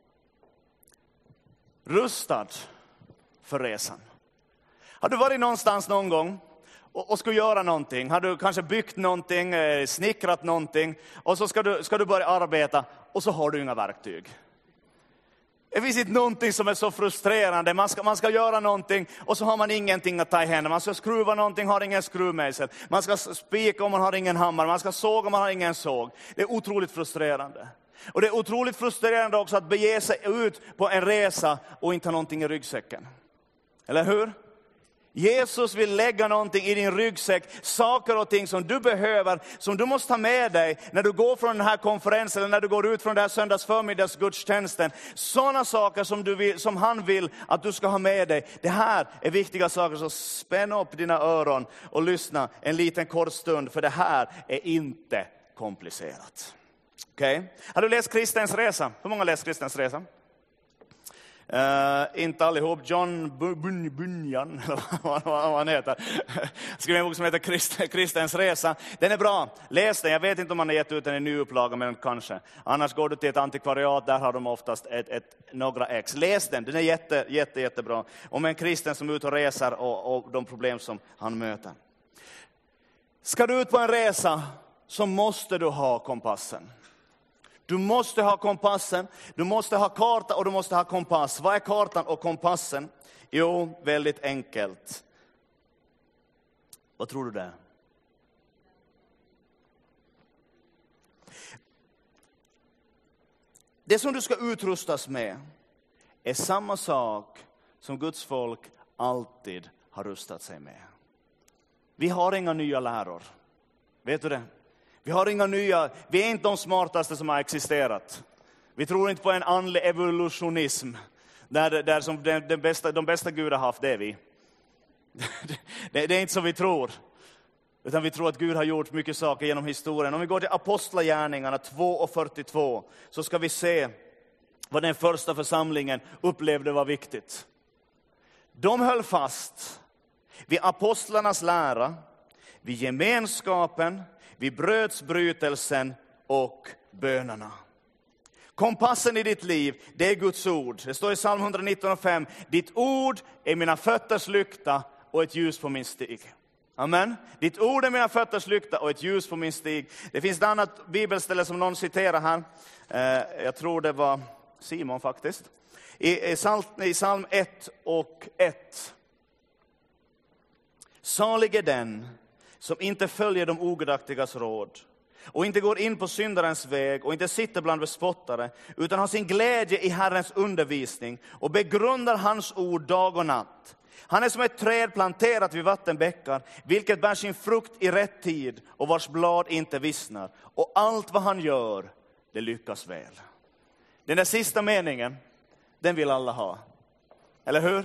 rustad för resan. Har du varit någonstans någon gång och, och ska göra någonting? Har du kanske byggt någonting, snickrat någonting, och så ska du, ska du börja arbeta, och så har du inga verktyg. Det finns inte någonting som är så frustrerande. Man ska, man ska göra någonting och så har man ingenting att ta i händerna. Man ska skruva någonting, har ingen skruvmejsel. Man ska spika om man har ingen hammare. Man ska såga om man har ingen såg. Det är otroligt frustrerande. Och det är otroligt frustrerande också att bege sig ut på en resa och inte ha någonting i ryggsäcken. Eller hur? Jesus vill lägga någonting i din ryggsäck, saker och ting som du behöver, som du måste ta med dig när du går från den här konferensen, eller när du går ut från den här söndagsförmiddags gudstjänsten. Sådana saker som, du vill, som han vill att du ska ha med dig. Det här är viktiga saker, så spänn upp dina öron och lyssna en liten kort stund, för det här är inte komplicerat. Okej? Okay? Har du läst Kristens resa? Hur många har läst Kristens resa? Uh, inte allihop. John Bunyan, vad, vad han heter. Skriver en bok som heter Krist, Kristens resa. Den är bra. Läs den. Jag vet inte om man har gett ut den i ny upplaga, men kanske. Annars går du till ett antikvariat, där har de oftast ett, ett, några ex. Läs den. Den är jätte, jätte, jättebra. Om en kristen som är ute och reser och, och de problem som han möter. Ska du ut på en resa, så måste du ha kompassen. Du måste ha kompassen, du måste ha karta och du måste ha kompass. Vad är kartan och kompassen? Jo, väldigt enkelt. Vad tror du det är? Det som du ska utrustas med är samma sak som Guds folk alltid har rustat sig med. Vi har inga nya läror. Vet du det? Vi har inga nya, vi är inte de smartaste som har existerat. Vi tror inte på en andlig evolutionism. Där, där som den, den bästa, de bästa Gud har haft, det är vi. Det, det är inte så vi tror. Utan vi tror att Gud har gjort mycket saker genom historien. Om vi går till Apostlagärningarna två och fyrtiotvå, så ska vi se vad den första församlingen upplevde var viktigt. De höll fast vid apostlarnas lära, vid gemenskapen, vid brödsbrytelsen och bönerna. Kompassen i ditt liv, det är Guds ord. Det står i psalm etthundranitton och fem. Ditt ord är mina fötters lykta och ett ljus på min stig. Amen. Ditt ord är mina fötters lykta och ett ljus på min stig. Det finns ett annat bibelställe som någon citerar här. Jag tror det var Simon faktiskt. I psalm ett och ett. Salig är den som inte följer de ogudaktigas råd, och inte går in på syndarens väg och inte sitter bland bespottare, utan har sin glädje i Herrens undervisning och begrundar hans ord dag och natt. Han är som ett träd planterat vid vattenbäckar, vilket bär sin frukt i rätt tid och vars blad inte vissnar. Och allt vad han gör, det lyckas väl. Den där sista meningen, den vill alla ha. Eller hur?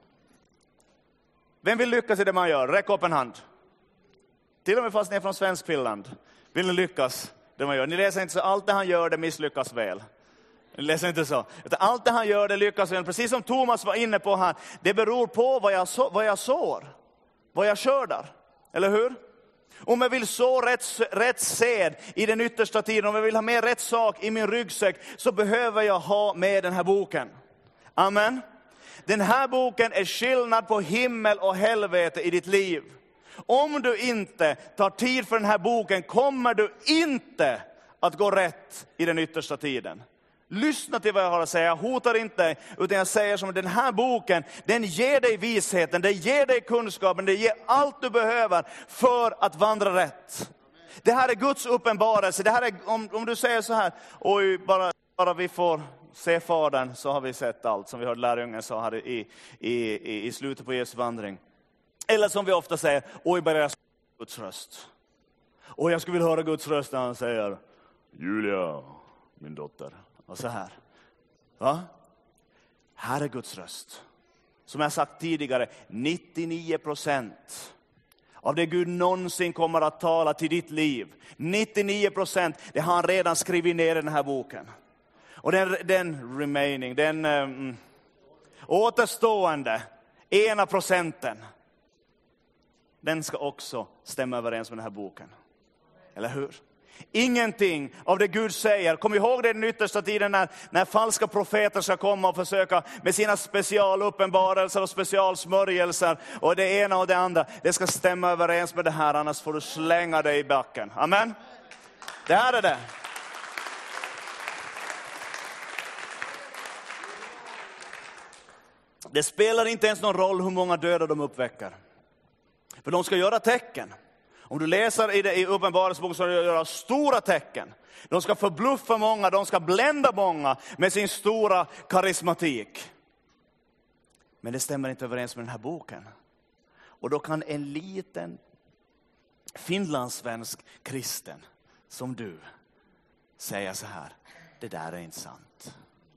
Vem vill lyckas i det man gör? Räck upp en hand. Till och med fast ni är från Svenskfinland. Vill ni lyckas det man gör? Ni läser inte så allt det han gör, det misslyckas väl. Ni läser inte så. Utan allt det han gör, det lyckas väl. Precis som Thomas var inne på här. Det beror på vad jag, så, vad jag sår. Vad jag skördar. Eller hur? Om jag vill så rätt, rätt sed i den yttersta tiden. Om jag vill ha med rätt sak i min ryggsäck. Så behöver jag ha med den här boken. Amen. Den här boken är skillnad på himmel och helvete i ditt liv. Om du inte tar tid för den här boken kommer du inte att gå rätt i den yttersta tiden. Lyssna till vad jag har att säga. Jag hotar inte, utan jag säger som den här boken, den ger dig visheten, den ger dig kunskapen, den ger allt du behöver för att vandra rätt. Det här är Guds uppenbarelse. Det här är, om, om du säger så här, oj, bara, bara vi får se Fadern så har vi sett allt, som vi hörde lärjungen sa här i, i, i, i slutet på Jesu vandring. Eller som vi ofta säger, oj, bara jag ska höra Guds röst. Och jag skulle vilja höra Guds röst när han säger, Julia, min dotter. Och så här. Va? Här är Guds röst. Som jag sagt tidigare, nittionio procent av det Gud någonsin kommer att tala till ditt liv. nittionio procent, det har han redan skrivit ner i den här boken. Och den, den remaining, den um, återstående ena procenten, den ska också stämma överens med den här boken. Eller hur? Ingenting av det Gud säger. Kom ihåg det i den yttersta tiden när, när falska profeter ska komma och försöka med sina specialuppenbarelser och specialsmörjelser och det ena och det andra. Det ska stämma överens med det här, annars får du slänga dig i backen. Amen. Det här är det. Det spelar inte ens någon roll hur många döda de uppväcker. För de ska göra tecken. Om du läser i, det, i Uppenbarelseboken så ska de göra stora tecken. De ska förbluffa många, de ska blända många med sin stora karismatik. Men det stämmer inte överens med den här boken. Och då kan en liten finlandssvensk kristen som du säga så här, det där är inte sant.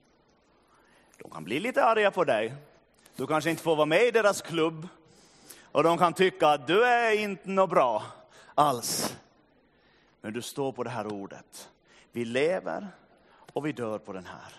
De kan bli lite arga på dig. Du kanske inte får vara med i deras klubb. Och de kan tycka att du är inte något bra alls. Men du står på det här ordet. Vi lever och vi dör på den här.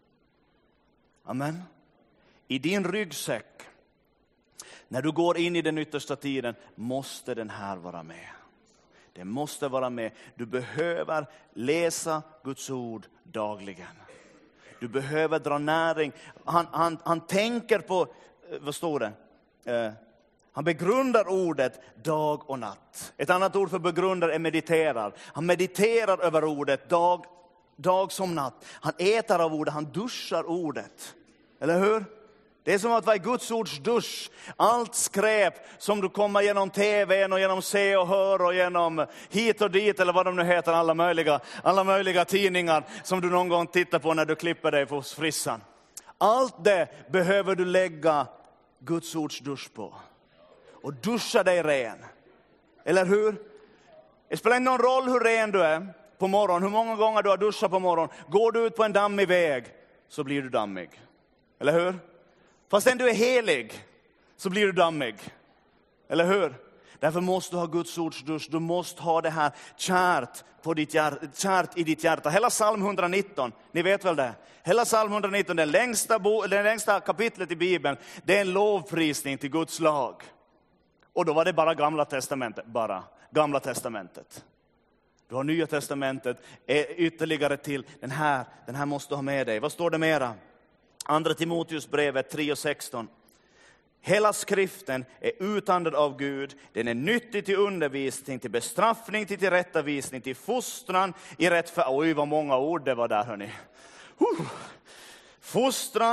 Amen. I din ryggsäck, när du går in i den yttersta tiden, måste den här vara med. Det måste vara med. Du behöver läsa Guds ord dagligen. Du behöver dra näring. Han, han, han tänker på, vad står det? Eh, Han begrundar ordet dag och natt. Ett annat ord för begrundar är mediterar. Han mediterar över ordet dag, dag som natt. Han äter av ordet, han duschar ordet. Eller hur? Det är som att vara i Guds ords dusch. Allt skräp som du kommer genom tvn och genom se och hör och genom hit och dit eller vad de nu heter. Alla möjliga, alla möjliga tidningar som du någon gång tittar på när du klipper dig på frissan. Allt det behöver du lägga Guds ords dusch på. Och duscha dig ren. Eller hur? Det spelar inte någon roll hur ren du är på morgonen. Hur många gånger du har duschat på morgonen. Går du ut på en dammig väg så blir du dammig. Eller hur? Fastän du är helig så blir du dammig. Eller hur? Därför måste du ha Guds ords dusch. Du måste ha det här kärt, på ditt hjärta, kärt i ditt hjärta. Hela psalm etthundranitton, ni vet väl det? Hela psalm etthundranitton, den längsta, bo, den längsta kapitlet i Bibeln, det är en lovprisning till Guds lag. Och då var det bara gamla testamentet, bara gamla testamentet. Du har nya testamentet, är ytterligare till den här, den här måste du ha med dig. Vad står det mera? Andra Timoteus brevet tre och sexton. Hela skriften är utandad av Gud. Den är nyttig till undervisning, till bestraffning, till tillrättavisning, till fostran i rätt för... Oj, vad många ord det var där, hörni. Uh. Fostran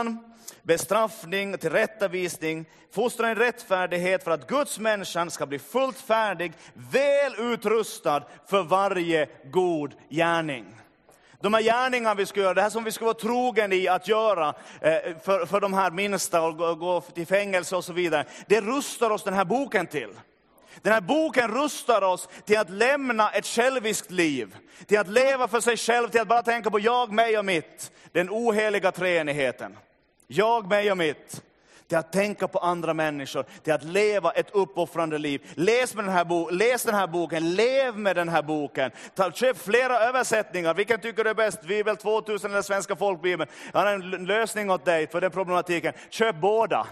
bestraffning, tillrättavisning, fostran i rättfärdighet för att Guds människan ska bli fullt färdig, väl utrustad för varje god gärning. De här gärningarna vi ska göra, det här som vi ska vara trogen i att göra för, för de här minsta och gå, gå till fängelse och så vidare. Det rustar oss den här boken till. Den här boken rustar oss till att lämna ett själviskt liv. Till att leva för sig själv, till att bara tänka på jag, mig och mitt. Den oheliga treenigheten. Jag, mig och mitt. Till att tänka på andra människor. Till att leva ett uppoffrande liv. Läs, med den, här bo- läs den här boken. Lev med den här boken. Ta, köp flera översättningar. Vilken tycker du är bäst? Bibel tvåtusen eller Svenska folkbibeln? Jag har en lösning åt dig för den problematiken. Köp båda.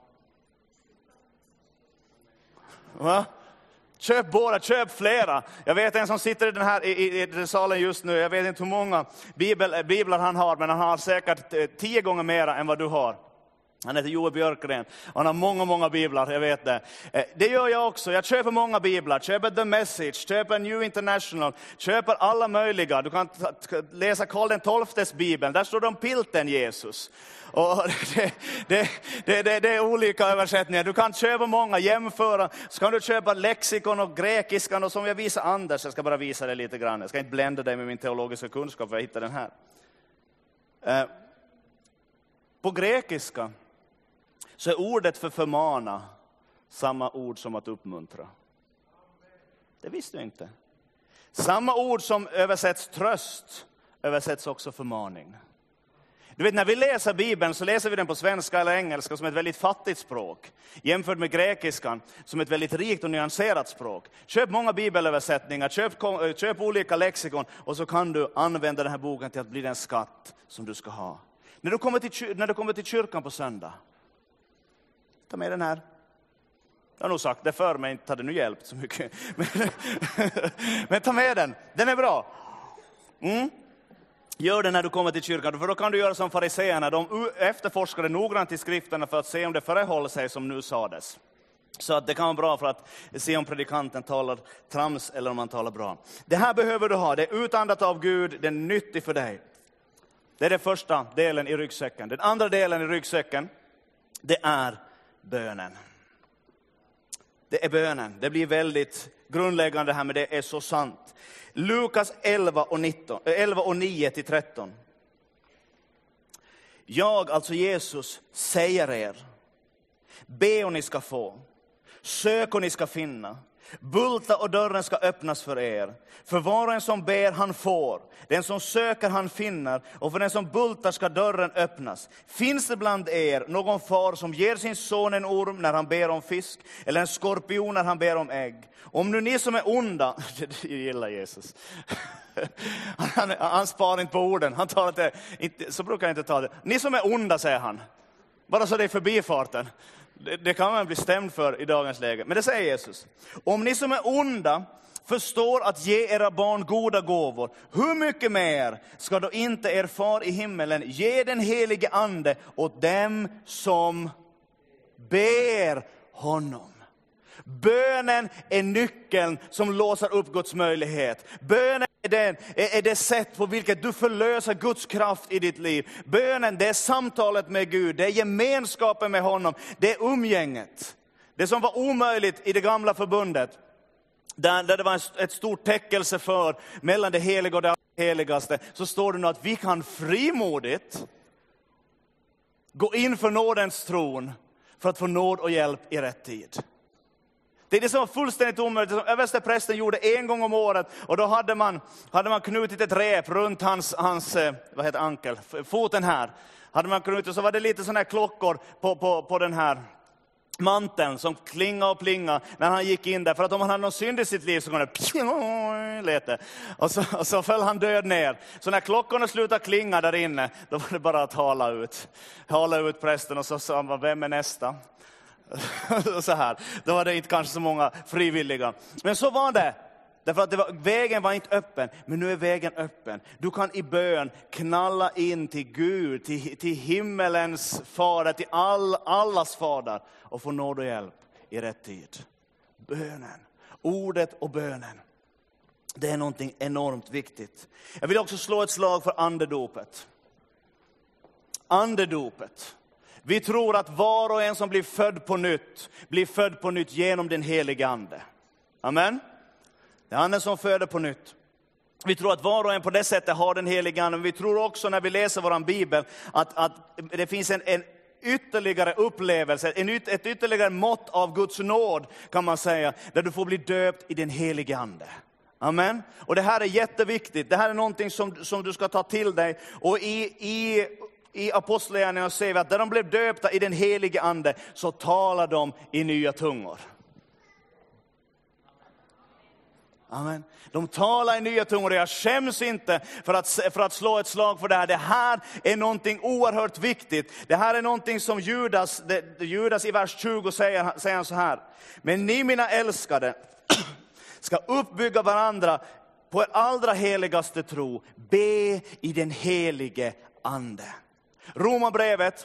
Va? Köp båda, köp flera. Jag vet en som sitter i den här i, i, i den salen just nu. Jag vet inte hur många bibel, biblar han har, men han har säkert eh, tio gånger mera än vad du har. Han heter Joel Björkgren. Han har många, många biblar, jag vet det. Eh, det gör jag också. Jag köper många biblar. Köper The Message, köper New International, köper alla möjliga. Du kan t- t- läsa Karl den tolftes bibeln. Där står det om pilten Jesus. Och det, det, det, det, det är olika översättningar. Du kan köpa många, jämföra. Så kan du köpa lexikon och grekiskan. Och som jag visar Anders, jag ska bara visa dig lite grann. Jag ska inte blända dig med min teologiska kunskap för jag hittar den här. Eh, på grekiska så är ordet för förmana samma ord som att uppmuntra. Det visste du inte. Samma ord som översätts tröst översätts också förmaning. Du vet, när vi läser Bibeln så läser vi den på svenska eller engelska som ett väldigt fattigt språk. Jämfört med grekiskan som ett väldigt rikt och nyanserat språk. Köp många bibelöversättningar, köp, köp olika lexikon och så kan du använda den här boken till att bli den skatt som du ska ha. När du kommer till, när du kommer till kyrkan på söndag, ta med den här. Jag har nog sagt det för mig, inte hade nu hjälpt så mycket. Men, men ta med den, den är bra. Mm. Gör det när du kommer till kyrkan, för då kan du göra som fariseerna. De efterforskade noggrant i skrifterna för att se om det förehåller sig som nu sades. Så att det kan vara bra för att se om predikanten talar trams eller om han talar bra. Det här behöver du ha, det är utandat av Gud, det är nyttigt för dig. Det är den första delen i ryggsäcken. Den andra delen i ryggsäcken, det är bönen. Det är bönen. Det blir väldigt grundläggande här, men det är så sant. Lukas elva och, nitton, elva och nio till tretton. Jag, alltså Jesus, säger er. Be och ni ska få. Sök och ni ska finna. Bulta och dörren ska öppnas för er. För var och en som ber han får. Den som söker han finner. Och för den som bultar ska dörren öppnas. Finns det bland er någon far som ger sin son en orm när han ber om fisk? Eller en skorpion när han ber om ägg? Om nu ni som är onda, det gillar Jesus. Han, han sparar inte på orden. Han tar det, inte, så brukar jag inte ta det. Ni som är onda, säger han. Bara så det är förbifarten. Det, det kan man bli stämd för i dagens läge. Men det säger Jesus. Om ni som är onda förstår att ge era barn goda gåvor, hur mycket mer ska då inte er far i himmelen ge den helige ande åt dem som ber honom? Bönen är nyckeln som låser upp Guds möjlighet. Bönen är, den, är, är det sätt på vilket du förlöser Guds kraft i ditt liv. Bönen, det är samtalet med Gud. Det är gemenskapen med honom. Det är umgänget. Det som var omöjligt i det gamla förbundet. Där, där det var ett stort täckelse för mellan det heliga och det heligaste. Så står det nu att vi kan frimodigt gå in för nådens tron. För att få nåd och hjälp i rätt tid. Det är det som var fullständigt omöjligt. Det som översteprästen gjorde en gång om året. Och då hade man, hade man knutit ett rep runt hans, hans vad heter ankel, foten här. Hade man knutit, och så var det lite sådana här klockor på, på, på den här manteln som klinga och plinga när han gick in där. För att om han hade någon synd i sitt liv så kom det lite. Och så, och så föll han död ner. Så när klockorna slutade klinga där inne, då var det bara att hala ut. Hala ut prästen och så sa han, vem är nästa? Så här. Då var det inte kanske så många frivilliga. Men så var det. Därför att det var, vägen var inte öppen. Men nu är vägen öppen. Du kan i bön knalla in till Gud. Till, till himmelens fader. Till all, allas fader. Och få nåd och hjälp i rätt tid. Bönen. Ordet och bönen. Det är någonting enormt viktigt. Jag vill också slå ett slag för andedopet. Andedopet. Vi tror att var och en som blir född på nytt, blir född på nytt genom den helige ande. Amen. Det är anden som föder på nytt. Vi tror att var och en på det sättet har den helige ande. Men vi tror också när vi läser våran bibel att, att det finns en, en ytterligare upplevelse, en yt, ett ytterligare mått av Guds nåd kan man säga. Där du får bli döpt i den helige ande. Amen. Och det här är jätteviktigt. Det här är någonting som, som du ska ta till dig. Och i, i, i Apostlagärningarna ser vi att när de blev döpta i den helige ande så talar de i nya tungor. Amen. De talar i nya tungor och jag skäms inte för att, för att slå ett slag för det här. Det här är någonting oerhört viktigt. Det här är någonting som Judas, det, Judas i vers tjugo säger, säger han så här. Men ni mina älskade ska uppbygga varandra på er allra heligaste tro. Be i den helige ande. Romarbrevet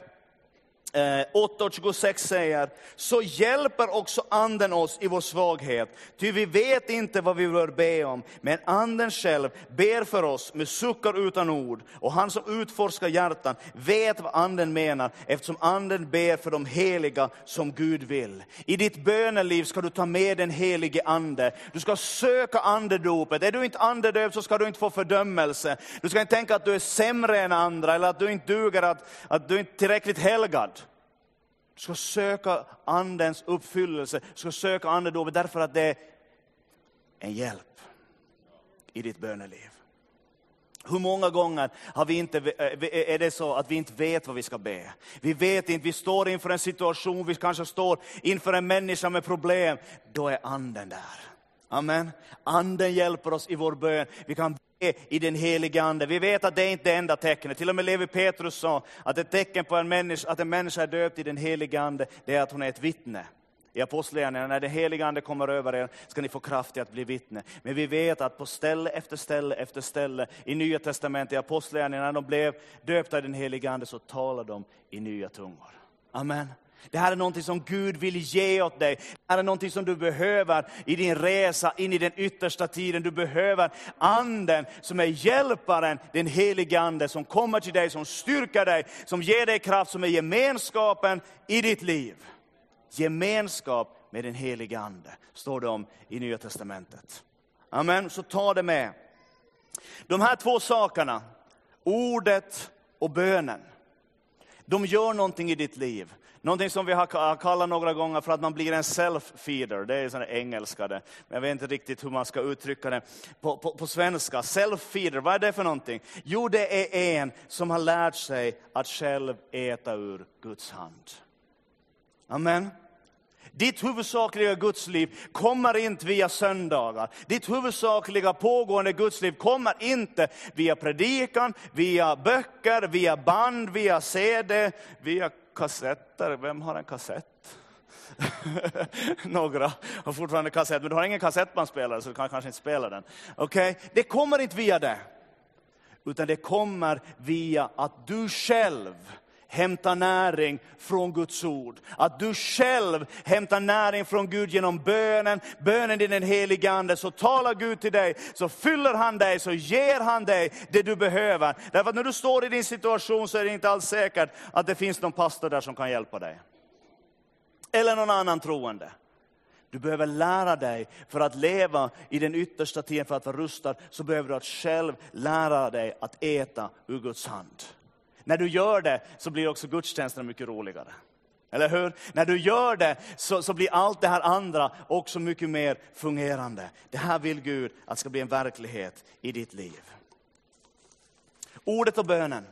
åtta tjugosex säger, så hjälper också anden oss i vår svaghet. Ty vi vet inte vad vi bör be om, men anden själv ber för oss med suckar utan ord. Och han som utforskar hjärtan vet vad anden menar, eftersom anden ber för de heliga som Gud vill. I ditt böneliv ska du ta med den helige ande. Du ska söka andedopet. Är du inte andedöpt så ska du inte få fördömelse. Du ska inte tänka att du är sämre än andra, eller att du inte duger, att, att du inte är tillräckligt helgad. Du ska söka andens uppfyllelse. Du ska söka andedopet därför att det är en hjälp i ditt böneliv. Hur många gånger har vi inte, är det så att vi inte vet vad vi ska be? Vi vet inte, vi står inför en situation, vi kanske står inför en människa med problem. Då är anden där. Amen. Anden hjälper oss i vår bön. Vi kan be i den heliga ande. Vi vet att det är inte det enda tecknet. Till och med Levi Petrus sa att ett tecken på en människa, att en människa är döpt i den heliga ande, det är att hon är ett vittne. I Apostlagärningarna, när den heliga ande kommer över er ska ni få kraft till att bli vittne. Men vi vet att på ställe efter ställe efter ställe i Nya testamentet, i Apostlagärningarna, när de blev döpta i den heliga ande så talar de i nya tungor. Amen. Det här är någonting som Gud vill ge åt dig. Det här är någonting som du behöver i din resa in i den yttersta tiden. Du behöver anden som är hjälparen, den heliga ande som kommer till dig, som styrker dig, som ger dig kraft, som är gemenskapen i ditt liv. Gemenskap med den heliga ande står det om i Nya testamentet. Amen, så ta det med. De här två sakerna, ordet och bönen, de gör någonting i ditt liv. Någonting som vi har kallat några gånger för att man blir en self-feeder. Det är sån engelska det. Men jag vet inte riktigt hur man ska uttrycka det på, på, på svenska. Self-feeder, vad är det för någonting? Jo, det är en som har lärt sig att själv äta ur Guds hand. Amen. Ditt huvudsakliga Gudsliv kommer inte via söndagar. Ditt huvudsakliga pågående Gudsliv kommer inte via predikan, via böcker, via band, via C D, via kassetter. Vem har en kassett? Några har fortfarande kassett, men du har ingen kassettbandspelare så du kan kanske inte spela den. Okej, okay? Det kommer inte via det. Utan det kommer via att du själv hämta näring från Guds ord. Att du själv hämtar näring från Gud genom bönen. Bönen i den heliga ande. Så talar Gud till dig. Så fyller han dig. Så ger han dig det du behöver. Därför att när du står i din situation så är det inte alls säkert att det finns någon pastor där som kan hjälpa dig. Eller någon annan troende. Du behöver lära dig för att leva i den yttersta tiden, för att vara rustad. Så behöver du att själv lära dig att äta ur Guds hand. När du gör det så blir också gudstjänsterna mycket roligare. Eller hur? När du gör det så, så blir allt det här andra också mycket mer fungerande. Det här vill Gud att ska bli en verklighet i ditt liv. Ordet och bönen.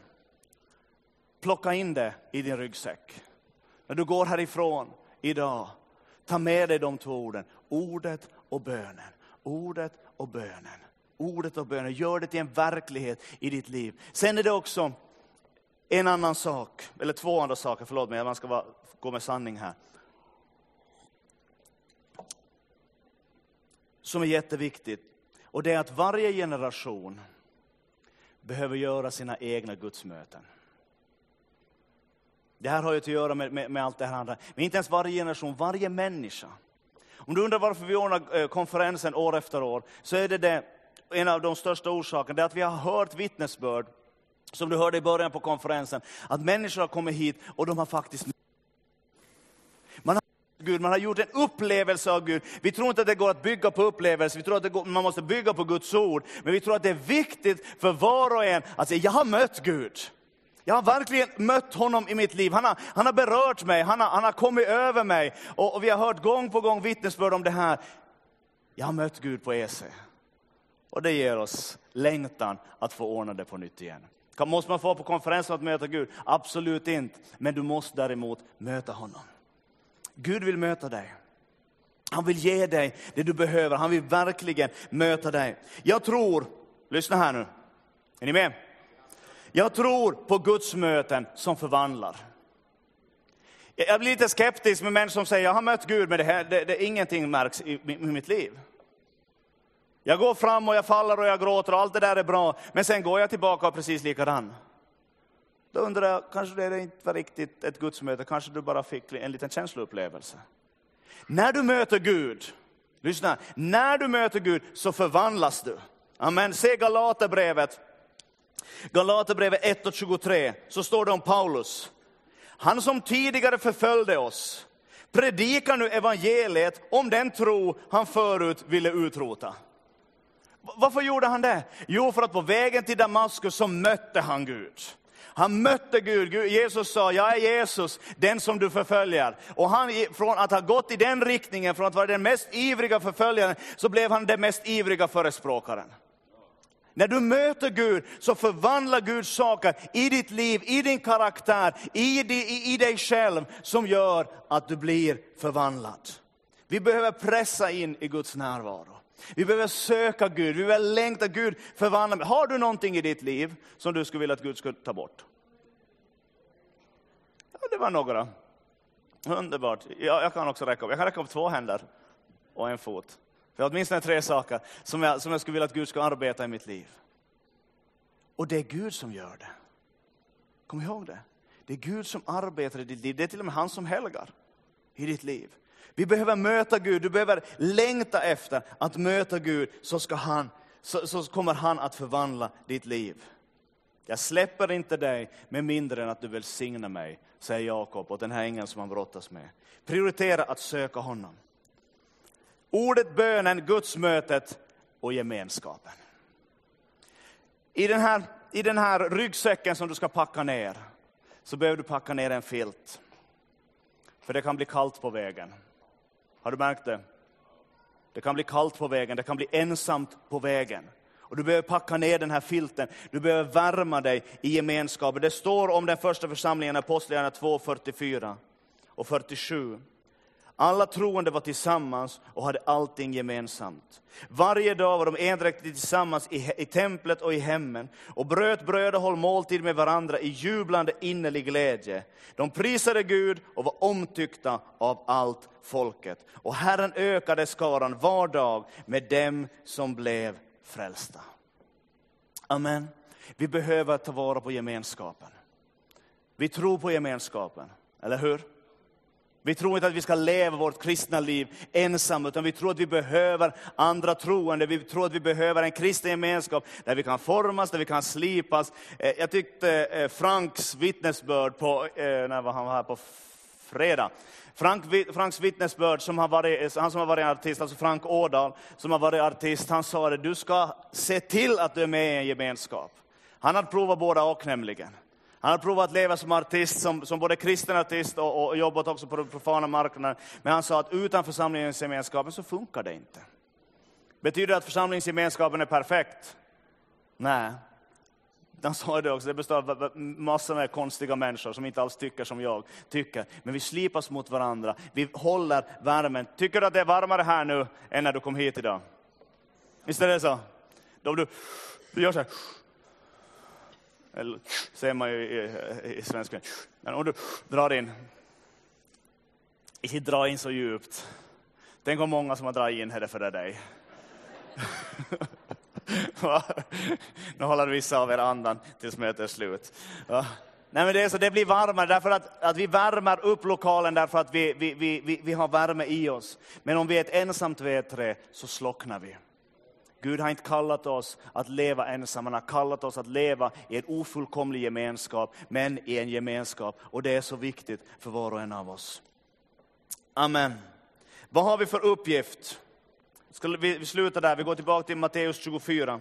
Plocka in det i din ryggsäck. När du går härifrån idag, ta med dig de två orden. Ordet och bönen. Ordet och bönen. Ordet och bönen. Gör det till en verklighet i ditt liv. Sen är det också en annan sak, eller två andra saker, förlåt mig, man ska vara, gå med sanning här. Som är jätteviktigt. Och det är att varje generation behöver göra sina egna gudsmöten. Det här har ju att göra med, med, med allt det här andra. Men inte ens varje generation, varje människa. Om du undrar varför vi ordnar konferensen år efter år, så är det, det en av de största orsakerna. Det är att vi har hört vittnesbörd som du hörde i början på konferensen, att människor har kommit hit och de har faktiskt man har Gud, man har gjort en upplevelse av Gud. Vi tror inte att det går att bygga på upplevelse. Vi tror att det går, man måste bygga på Guds ord. Men vi tror att det är viktigt för var och en att säga, jag har mött Gud. Jag har verkligen mött honom i mitt liv. Han har, han har berört mig. Han har, han har kommit över mig. Och, och vi har hört gång på gång vittnesbörd om det här. Jag har mött Gud på E C. Och det ger oss längtan att få ordna det på nytt igen. Måste man få på konferensen att möta Gud? Absolut inte. Men du måste däremot möta honom. Gud vill möta dig. Han vill ge dig det du behöver. Han vill verkligen möta dig. Jag tror, lyssna här nu. Är ni med? Jag tror på Guds möten som förvandlar. Jag blir lite skeptisk med människor som säger, jag har mött Gud men det här, det, det, ingenting märks i, i, i mitt liv. Jag går fram och jag faller och jag gråter och allt det där är bra. Men sen går jag tillbaka och precis likadan. Då undrar jag, kanske det inte var riktigt ett gudsmöte. Kanske du bara fick en liten känsloupplevelse. När du möter Gud, lyssna. När du möter Gud så förvandlas du. Amen. Se Galaterbrevet. Galaterbrevet ett och tjugotre. Så står det om Paulus. Han som tidigare förföljde oss predikar nu evangeliet om den tro han förut ville utrota. Varför gjorde han det? Jo, för att på vägen till Damaskus så mötte han Gud. Han mötte Gud. Gud. Jesus sa, jag är Jesus, den som du förföljer. Och han, från att ha gått i den riktningen, från att vara den mest ivriga förföljaren, så blev han den mest ivriga förespråkaren. När du möter Gud så förvandlar Gud saker i ditt liv, i din karaktär, i, i, i dig själv som gör att du blir förvandlad. Vi behöver pressa in i Guds närvaro. Vi behöver söka Gud, vi behöver längta Gud förvandla. Har du någonting i ditt liv som du skulle vilja att Gud skulle ta bort? Ja, det var några. Underbart. Ja, jag kan också räcka upp. Jag kan räcka upp två händer och en fot. För jag har åtminstone tre saker som jag, som jag skulle vilja att Gud ska arbeta i mitt liv. Och det är Gud som gör det. Kom ihåg det. Det är Gud som arbetar i ditt liv. Det är till och med han som helgar i ditt liv. Vi behöver möta Gud. Du behöver längta efter att möta Gud. Så, ska han, så, så kommer han att förvandla ditt liv. Jag släpper inte dig med mindre än att du välsignar mig, säger Jakob och den här ängeln som han brottas med. Prioritera att söka honom. Ordet, bönen, gudsmötet och gemenskapen. I den här, i den här ryggsäcken som du ska packa ner så behöver du packa ner en filt. För det kan bli kallt på vägen. Har du märkt det? Det kan bli kallt på vägen. Det kan bli ensamt på vägen. Och du behöver packa ner den här filten. Du behöver värma dig i gemenskapen. Det står om den första församlingen, Apostlagärningarna två, fyrtiofyra och fyrtiosju. Alla troende var tillsammans och hade allting gemensamt. Varje dag var de endräktigt tillsammans i, i templet och i hemmen. Och bröt bröd och höll måltid med varandra i jublande innerlig glädje. De prisade Gud och var omtyckta av allt folket. Och Herren ökade skaran var dag med dem som blev frälsta. Amen. Vi behöver ta vara på gemenskapen. Vi tror på gemenskapen, eller hur? Vi tror inte att vi ska leva vårt kristna liv ensam, utan vi tror att vi behöver andra troende. Vi tror att vi behöver en kristen gemenskap där vi kan formas, där vi kan slipas. Jag tyckte Franks vittnesbörd på, när han var här på fredag. Frank, Franks vittnesbörd, som har varit, han som har varit artist, alltså Frank Ådahl som har varit artist, han sa det, du ska se till att du är med i en gemenskap. Han hade provat båda och nämligen. Han har provat att leva som artist, som, som både kristen artist och, och jobbat också på den profana marknaden. Men han sa att utan församlingsgemenskapen så funkar det inte. Betyder det att församlingsgemenskapen är perfekt? Nej. Han sa det också, det består av massor med konstiga människor som inte alls tycker som jag tycker. Men vi slipas mot varandra, vi håller värmen. Tycker du att det är varmare här nu än när du kom hit idag? Visst är det så? Då du, du gör så här. Eller ser man ju i, i, i svenskan. Men om du drar in. Inte dra in så djupt. Tänk om många som har dragit in här för dig. Nu håller vissa av er andan tills mötet är slut. Ja. Nej, men det är så, det blir varmare därför att, att vi värmer upp lokalen därför att vi, vi, vi, vi, vi har värme i oss. Men om vi är ett ensamt vedträ så slocknar vi. Gud har inte kallat oss att leva ensam. Han har kallat oss att leva i en ofullkomlig gemenskap, men i en gemenskap. Och det är så viktigt för var och en av oss. Amen. Vad har vi för uppgift? Ska vi, vi slutar där, vi går tillbaka till Matteus tjugofyra.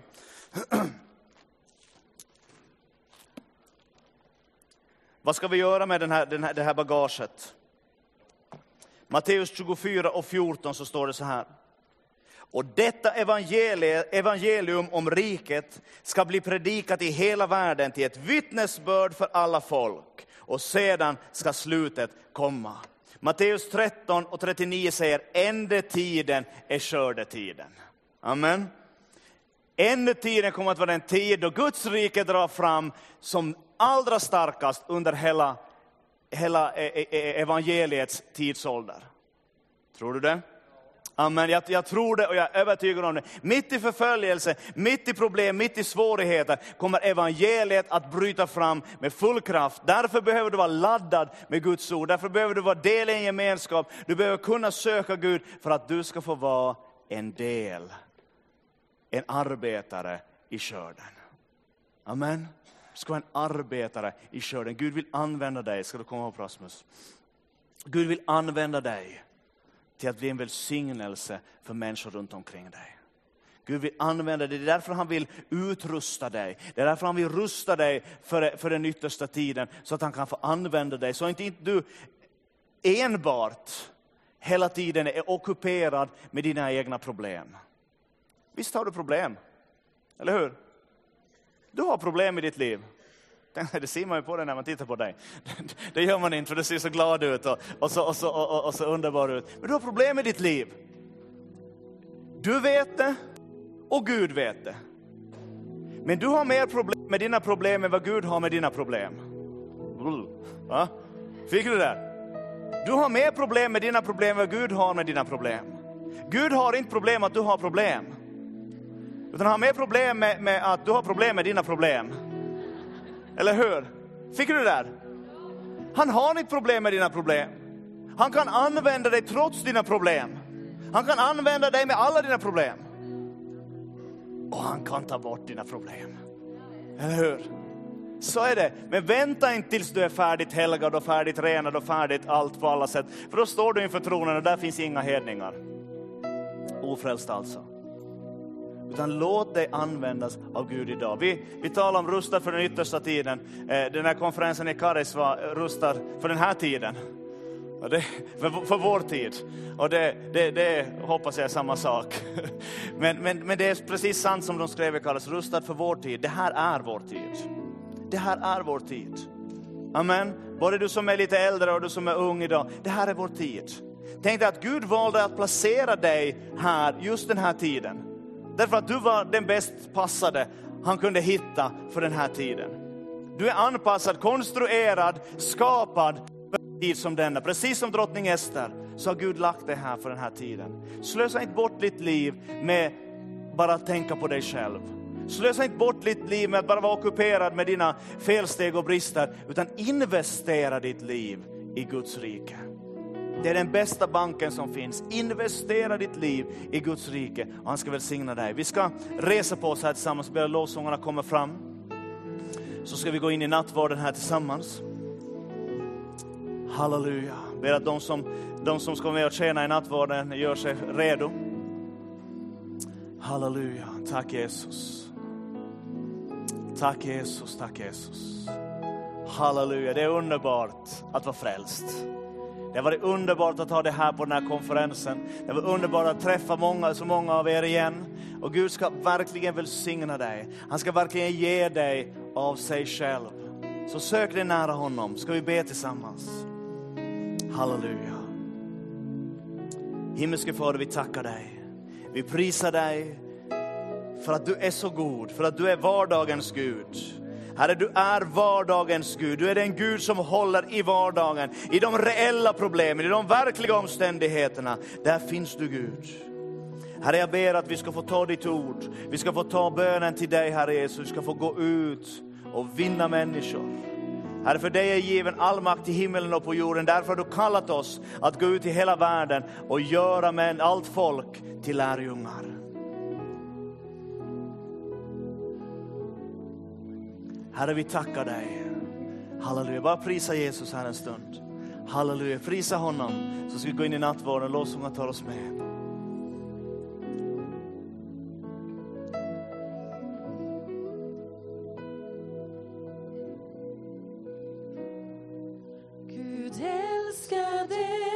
Vad ska vi göra med den här, den här, det här bagaget? Matteus tjugofyra och fjorton så står det så här. Och detta evangelium om riket ska bli predikat i hela världen till ett vittnesbörd för alla folk. Och sedan ska slutet komma. Matteus tretton och trettionio säger ändetiden är skördetiden. Amen. Ändetiden kommer att vara den tid då Guds rike drar fram som allra starkast under hela, hela evangeliets tidsålder. Tror du det? Amen. Jag, jag tror det och jag är övertygad om det. Mitt i förföljelse, mitt i problem, mitt i svårigheter kommer evangeliet att bryta fram med full kraft. Därför behöver du vara laddad med Guds ord. Därför behöver du vara del i en gemenskap. Du behöver kunna söka Gud för att du ska få vara en del. En arbetare i skörden. Amen. Du ska vara en arbetare i skörden. Gud vill använda dig. Ska du komma ihåg, Rasmus? Gud vill använda dig till att bli en välsignelse för människor runt omkring dig. Gud vill använda dig. Det är därför han vill utrusta dig. Det är därför han vill rusta dig för, för den yttersta tiden. Så att han kan få använda dig. Så att inte du enbart hela tiden är ockuperad med dina egna problem. Visst har du problem? Eller hur? Du har problem i ditt liv. Det ser man ju på det när man tittar på dig. Det gör man inte för det ser så glad ut och, och, så, och, så, och, och så underbar ut. Men du har problem i ditt liv. Du vet det och Gud vet det. Men du har mer problem med dina problem än vad Gud har med dina problem. Va? Fick du det där? Du har mer problem med dina problem än vad Gud har med dina problem. Gud har inte problem att du har problem. Utan han har mer problem med, med att du har problem med dina problem. Eller hur? Fick du det där? Han har inte problem med dina problem. Han kan använda dig trots dina problem. Han kan använda dig med alla dina problem. Och han kan ta bort dina problem. Eller hur? Så är det. Men vänta inte tills du är färdigt helgad och färdigt renad och färdigt allt på alla sätt. För då står du inför tronen och där finns inga hedningar. Ofrälst alltså. Utan låt dig användas av Gud idag. Vi, vi talar om rustad för den yttersta tiden. Eh, den här konferensen i Karis var rustad för den här tiden. Och det, för, för vår tid. Och det, det, det hoppas jag är samma sak. Men, men, men det är precis sant som de skrev i Karis. Rustad för vår tid. Det här är vår tid. Det här är vår tid. Amen. Både du som är lite äldre och du som är ung idag. Det här är vår tid. Tänk dig att Gud valde att placera dig här just den här tiden. Därför att du var den bäst passade han kunde hitta för den här tiden. Du är anpassad, konstruerad, skapad för en tid som denna. Precis som drottning Ester så har Gud lagt dig här för den här tiden. Slösa inte bort ditt liv med bara att tänka på dig själv. Slösa inte bort ditt liv med att bara vara ockuperad med dina felsteg och brister. Utan investera ditt liv i Guds rike. Det är den bästa banken som finns. Investera ditt liv i Guds rike. Och han ska välsigna dig. Vi ska resa på oss här tillsammans. Be lovsångarna kommer fram. Så ska vi gå in i nattvarden här tillsammans. Halleluja. Ber att de som, de som ska med och tjäna i nattvarden gör sig redo. Halleluja. Tack Jesus. Tack Jesus. Tack Jesus. Halleluja. Det är underbart att vara frälst. Det var underbart att ha det här på den här konferensen. Det var underbart att träffa många, så många av er igen. Och Gud ska verkligen välsigna dig. Han ska verkligen ge dig av sig själv. Så sök dig nära honom. Ska vi be tillsammans. Halleluja. Himmelske Fader, vi tackar dig. Vi prisar dig för att du är så god. För att du är vardagens Gud. Herre, du är vardagens Gud. Du är den Gud som håller i vardagen. I de reella problemen, i de verkliga omständigheterna. Där finns du, Gud. Herre, jag ber att vi ska få ta ditt ord. Vi ska få ta bönen till dig, Herre Jesus. Vi ska få gå ut och vinna människor. Herre, för dig är given all makt i himmelen och på jorden. Därför har du kallat oss att gå ut i hela världen och göra med allt folk till lärjungar. Herre, vi tackar dig. Halleluja. Bara prisa Jesus här en stund. Halleluja. Prisa honom. Så ska vi gå in i nattvarden. Lovsången tar oss med. Gud älskar dig.